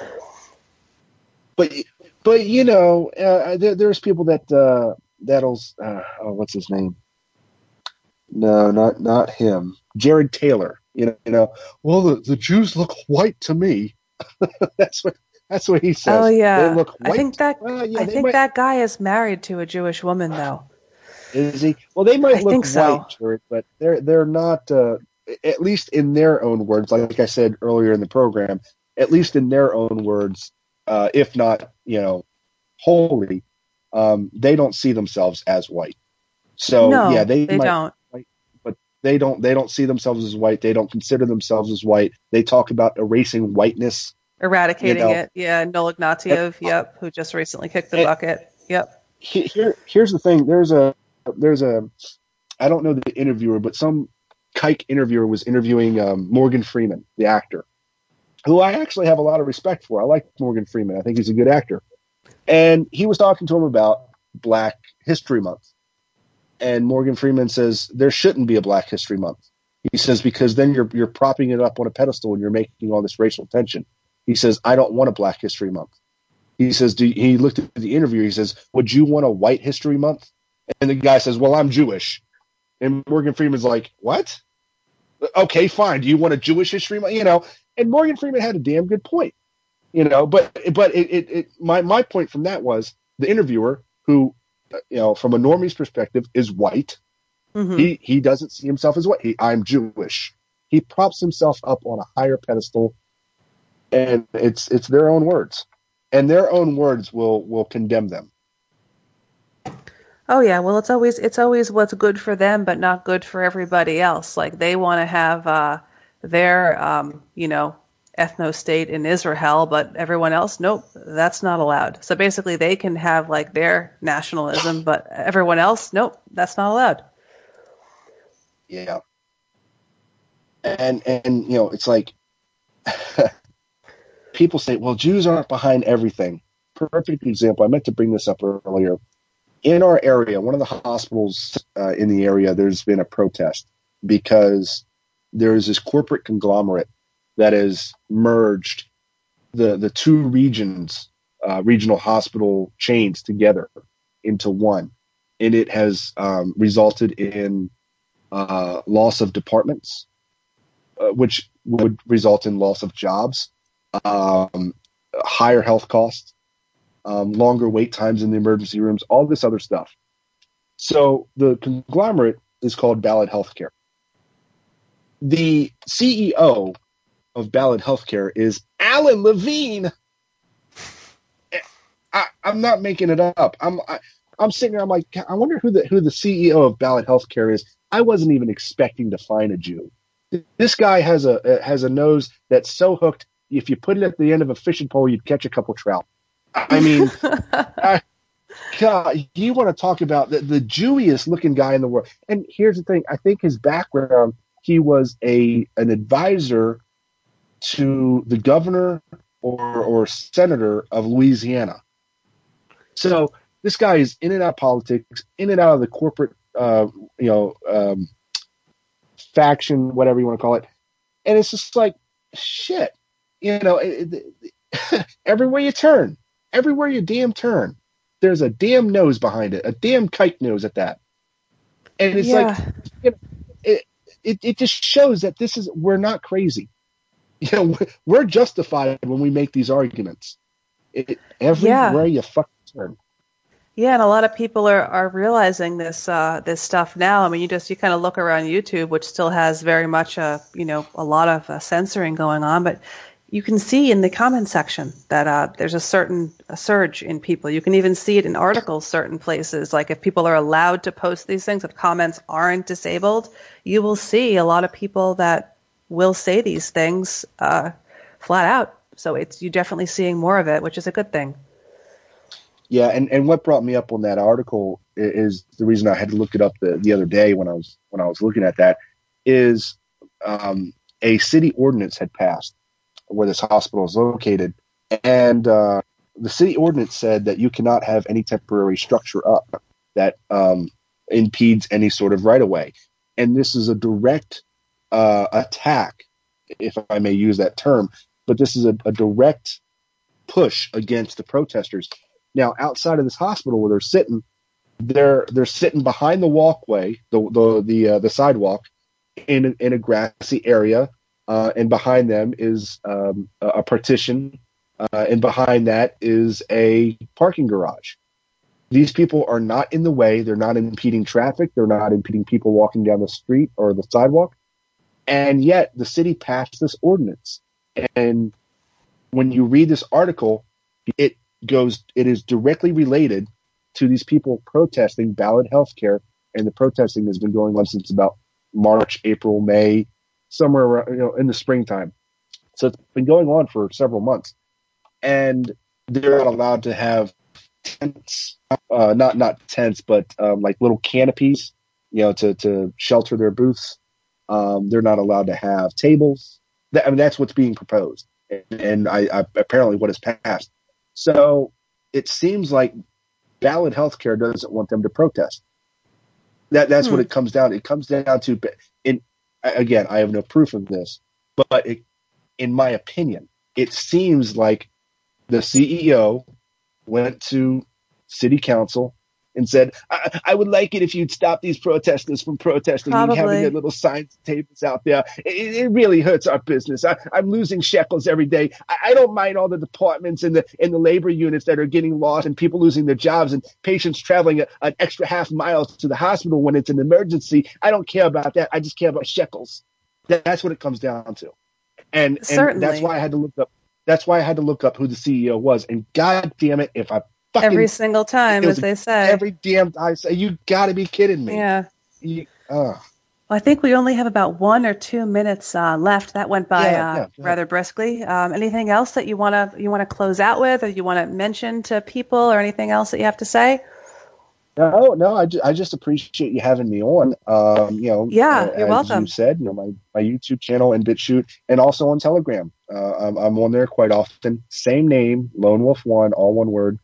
S3: But there's people that'll what's his name? No, not him. Jared Taylor. Well, the Jews look white to me. That's what he says.
S2: Oh yeah,
S3: they look white.
S2: I think that guy is married to a Jewish woman, though.
S3: Is he? Well, they might look
S2: think so.
S3: white, Jared, but they're not. At least in their own words, like I said earlier in the program, at least in their own words, if not wholly, they don't see themselves as white. So
S2: no,
S3: yeah, they might,
S2: don't.
S3: But they don't see themselves as white. They don't consider themselves as white. They talk about erasing whiteness,
S2: eradicating it. Yeah, Noel Ignatieff. Yep, who just recently kicked the bucket. Yep.
S3: Here's the thing. There's a I don't know the interviewer, but some kike interviewer was interviewing Morgan Freeman, the actor, who I actually have a lot of respect for. I like Morgan Freeman. I think he's a good actor. And he was talking to him about Black History Month. And Morgan Freeman says there shouldn't be a Black History Month. He says because then you're propping it up on a pedestal and you're making all this racial tension. He says I don't want a Black History Month. He says he looked at the interviewer. He says, would you want a White History Month? And the guy says, well, I'm Jewish. And Morgan Freeman's like, what? Okay, fine. Do you want a Jewish History Month? And Morgan Freeman had a damn good point. But my point from that was the interviewer, who, from a normie's perspective, is white. Mm-hmm. He doesn't see himself as white. I'm Jewish. He props himself up on a higher pedestal, and it's their own words, and their own words will condemn them.
S2: Oh yeah, well it's always what's good for them, but not good for everybody else. Like they want to have their ethno state in Israel, but everyone else, nope, that's not allowed. So basically, they can have like their nationalism, but everyone else, nope, that's not allowed.
S3: Yeah, and it's like people say, well, Jews aren't behind everything. Perfect example. I meant to bring this up earlier. In our area, one of the hospitals in the area, there's been a protest because there's this corporate conglomerate that has merged the two regional hospital chains together into one. And it has resulted in loss of departments, which would result in loss of jobs, higher health costs, longer wait times in the emergency rooms, all this other stuff. So the conglomerate is called Ballad Healthcare. The CEO of Ballad Healthcare is Alan Levine. I'm not making it up. I'm sitting there. I'm like, I wonder who the CEO of Ballad Healthcare is. I wasn't even expecting to find a Jew. This guy has a nose that's so hooked. If you put it at the end of a fishing pole, you'd catch a couple trout. I mean, God, you want to talk about the Jewiest looking guy in the world. And here's the thing. I think his background, he was an advisor to the governor or senator of Louisiana. So this guy is in and out of politics, in and out of the corporate, faction, whatever you want to call it. And it's just like, shit, everywhere you turn. Everywhere you damn turn, there's a damn nose behind it, a damn kike nose at that. And it's like, it just shows that we're not crazy. We're justified when we make these arguments. Everywhere you fucking turn.
S2: Yeah, and a lot of people are realizing this stuff now. I mean, you kind of look around YouTube, which still has very much a lot of censoring going on, but you can see in the comment section that there's a surge in people. You can even see it in articles, certain places. Like if people are allowed to post these things, if comments aren't disabled, you will see a lot of people that will say these things flat out. So you're definitely seeing more of it, which is a good thing.
S3: Yeah, and what brought me up on that article is the reason I had to look it up the other day when I was looking at that is a city ordinance had passed where this hospital is located, and the city ordinance said that you cannot have any temporary structure up that impedes any sort of right of way, and this is a direct attack, if I may use that term, but this is a direct push against the protesters. Now, outside of this hospital where they're sitting behind the walkway, the sidewalk, in a grassy area, and behind them is a partition, and behind that is a parking garage. These people are not in the way. They're not impeding traffic. They're not impeding people walking down the street or the sidewalk. And yet the city passed this ordinance. And when you read this article, it is directly related to these people protesting ballot health care, and the protesting has been going on since about March, April, May, somewhere around, in the springtime. So it's been going on for several months, and they're not allowed to have tents, not tents, but like little canopies, to shelter their booths. They're not allowed to have tables. That's what's being proposed, and I apparently what is passed. So it seems like Ballot Healthcare doesn't want them to protest. That's what it comes down to. It comes down to, again, I have no proof of this, but in my opinion, it seems like the CEO went to city council and said, I would like it if you'd stop these protesters from protesting and having their little signs and tables out there. It really hurts our business. I'm losing shekels every day. I don't mind all the departments and the labor units that are getting lost and people losing their jobs and patients traveling an extra half mile to the hospital when it's an emergency. I don't care about that. I just care about shekels. That's what it comes down to. And that's why I had to look up. That's why I had to look up who the CEO was. And God damn it, if I
S2: every single time, as they say.
S3: Every damn time I say, you got to be kidding me.
S2: Yeah. Well, I think we only have about 1 or 2 minutes left. That went by rather briskly. Anything else that you want to close out with, or you want to mention to people, or anything else that you have to say?
S3: No. I just appreciate you having me on.
S2: You're welcome.
S3: As you said, my YouTube channel and BitChute, and also on Telegram. I'm on there quite often. Same name, Lone Wolf One, all one word.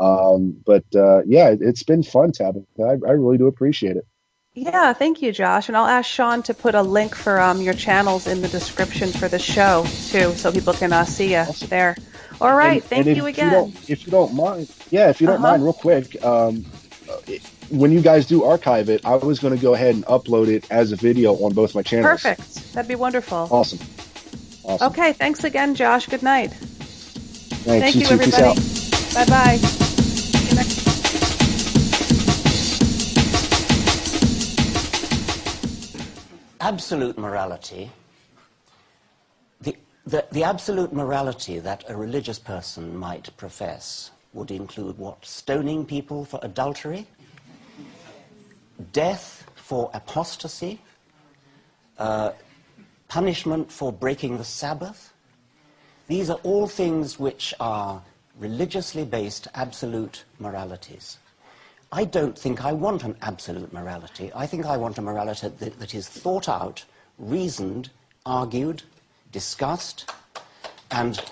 S3: It's been fun, Tabitha. I really do appreciate it.
S2: Yeah, thank you, Josh. And I'll ask Sean to put a link for your channels in the description for the show, too, so people can see you there. All right, thank you again.
S3: If you don't mind, real quick, when you guys do archive it, I was going to go ahead and upload it as a video on both my channels.
S2: Perfect. That'd be wonderful.
S3: Awesome.
S2: Okay, thanks again, Josh. Good night.
S3: Thanks.
S2: Thank you, everybody. Bye-bye.
S10: Absolute morality, the absolute morality that a religious person might profess would include what? Stoning people for adultery, death for apostasy, punishment for breaking the Sabbath. These are all things which are religiously based absolute moralities. I don't think I want an absolute morality. I think I want a morality that is thought out, reasoned, argued, discussed, and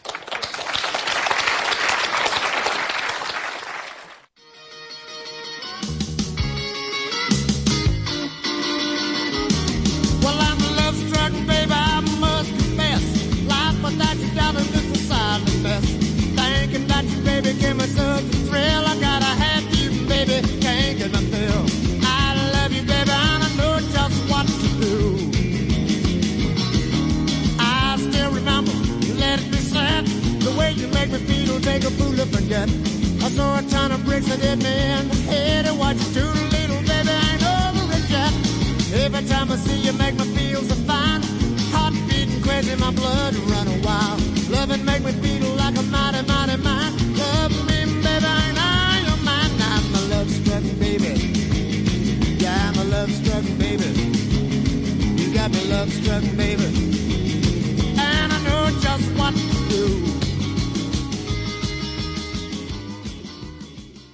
S7: take a fool to forget. I saw a ton of bricks that hit me in the head, and what you do, little baby, I ain't over it yet. Every time I see you make me feel so fine, heart beating crazy, my blood running wild. and make me feel like a mighty, mighty man. Love me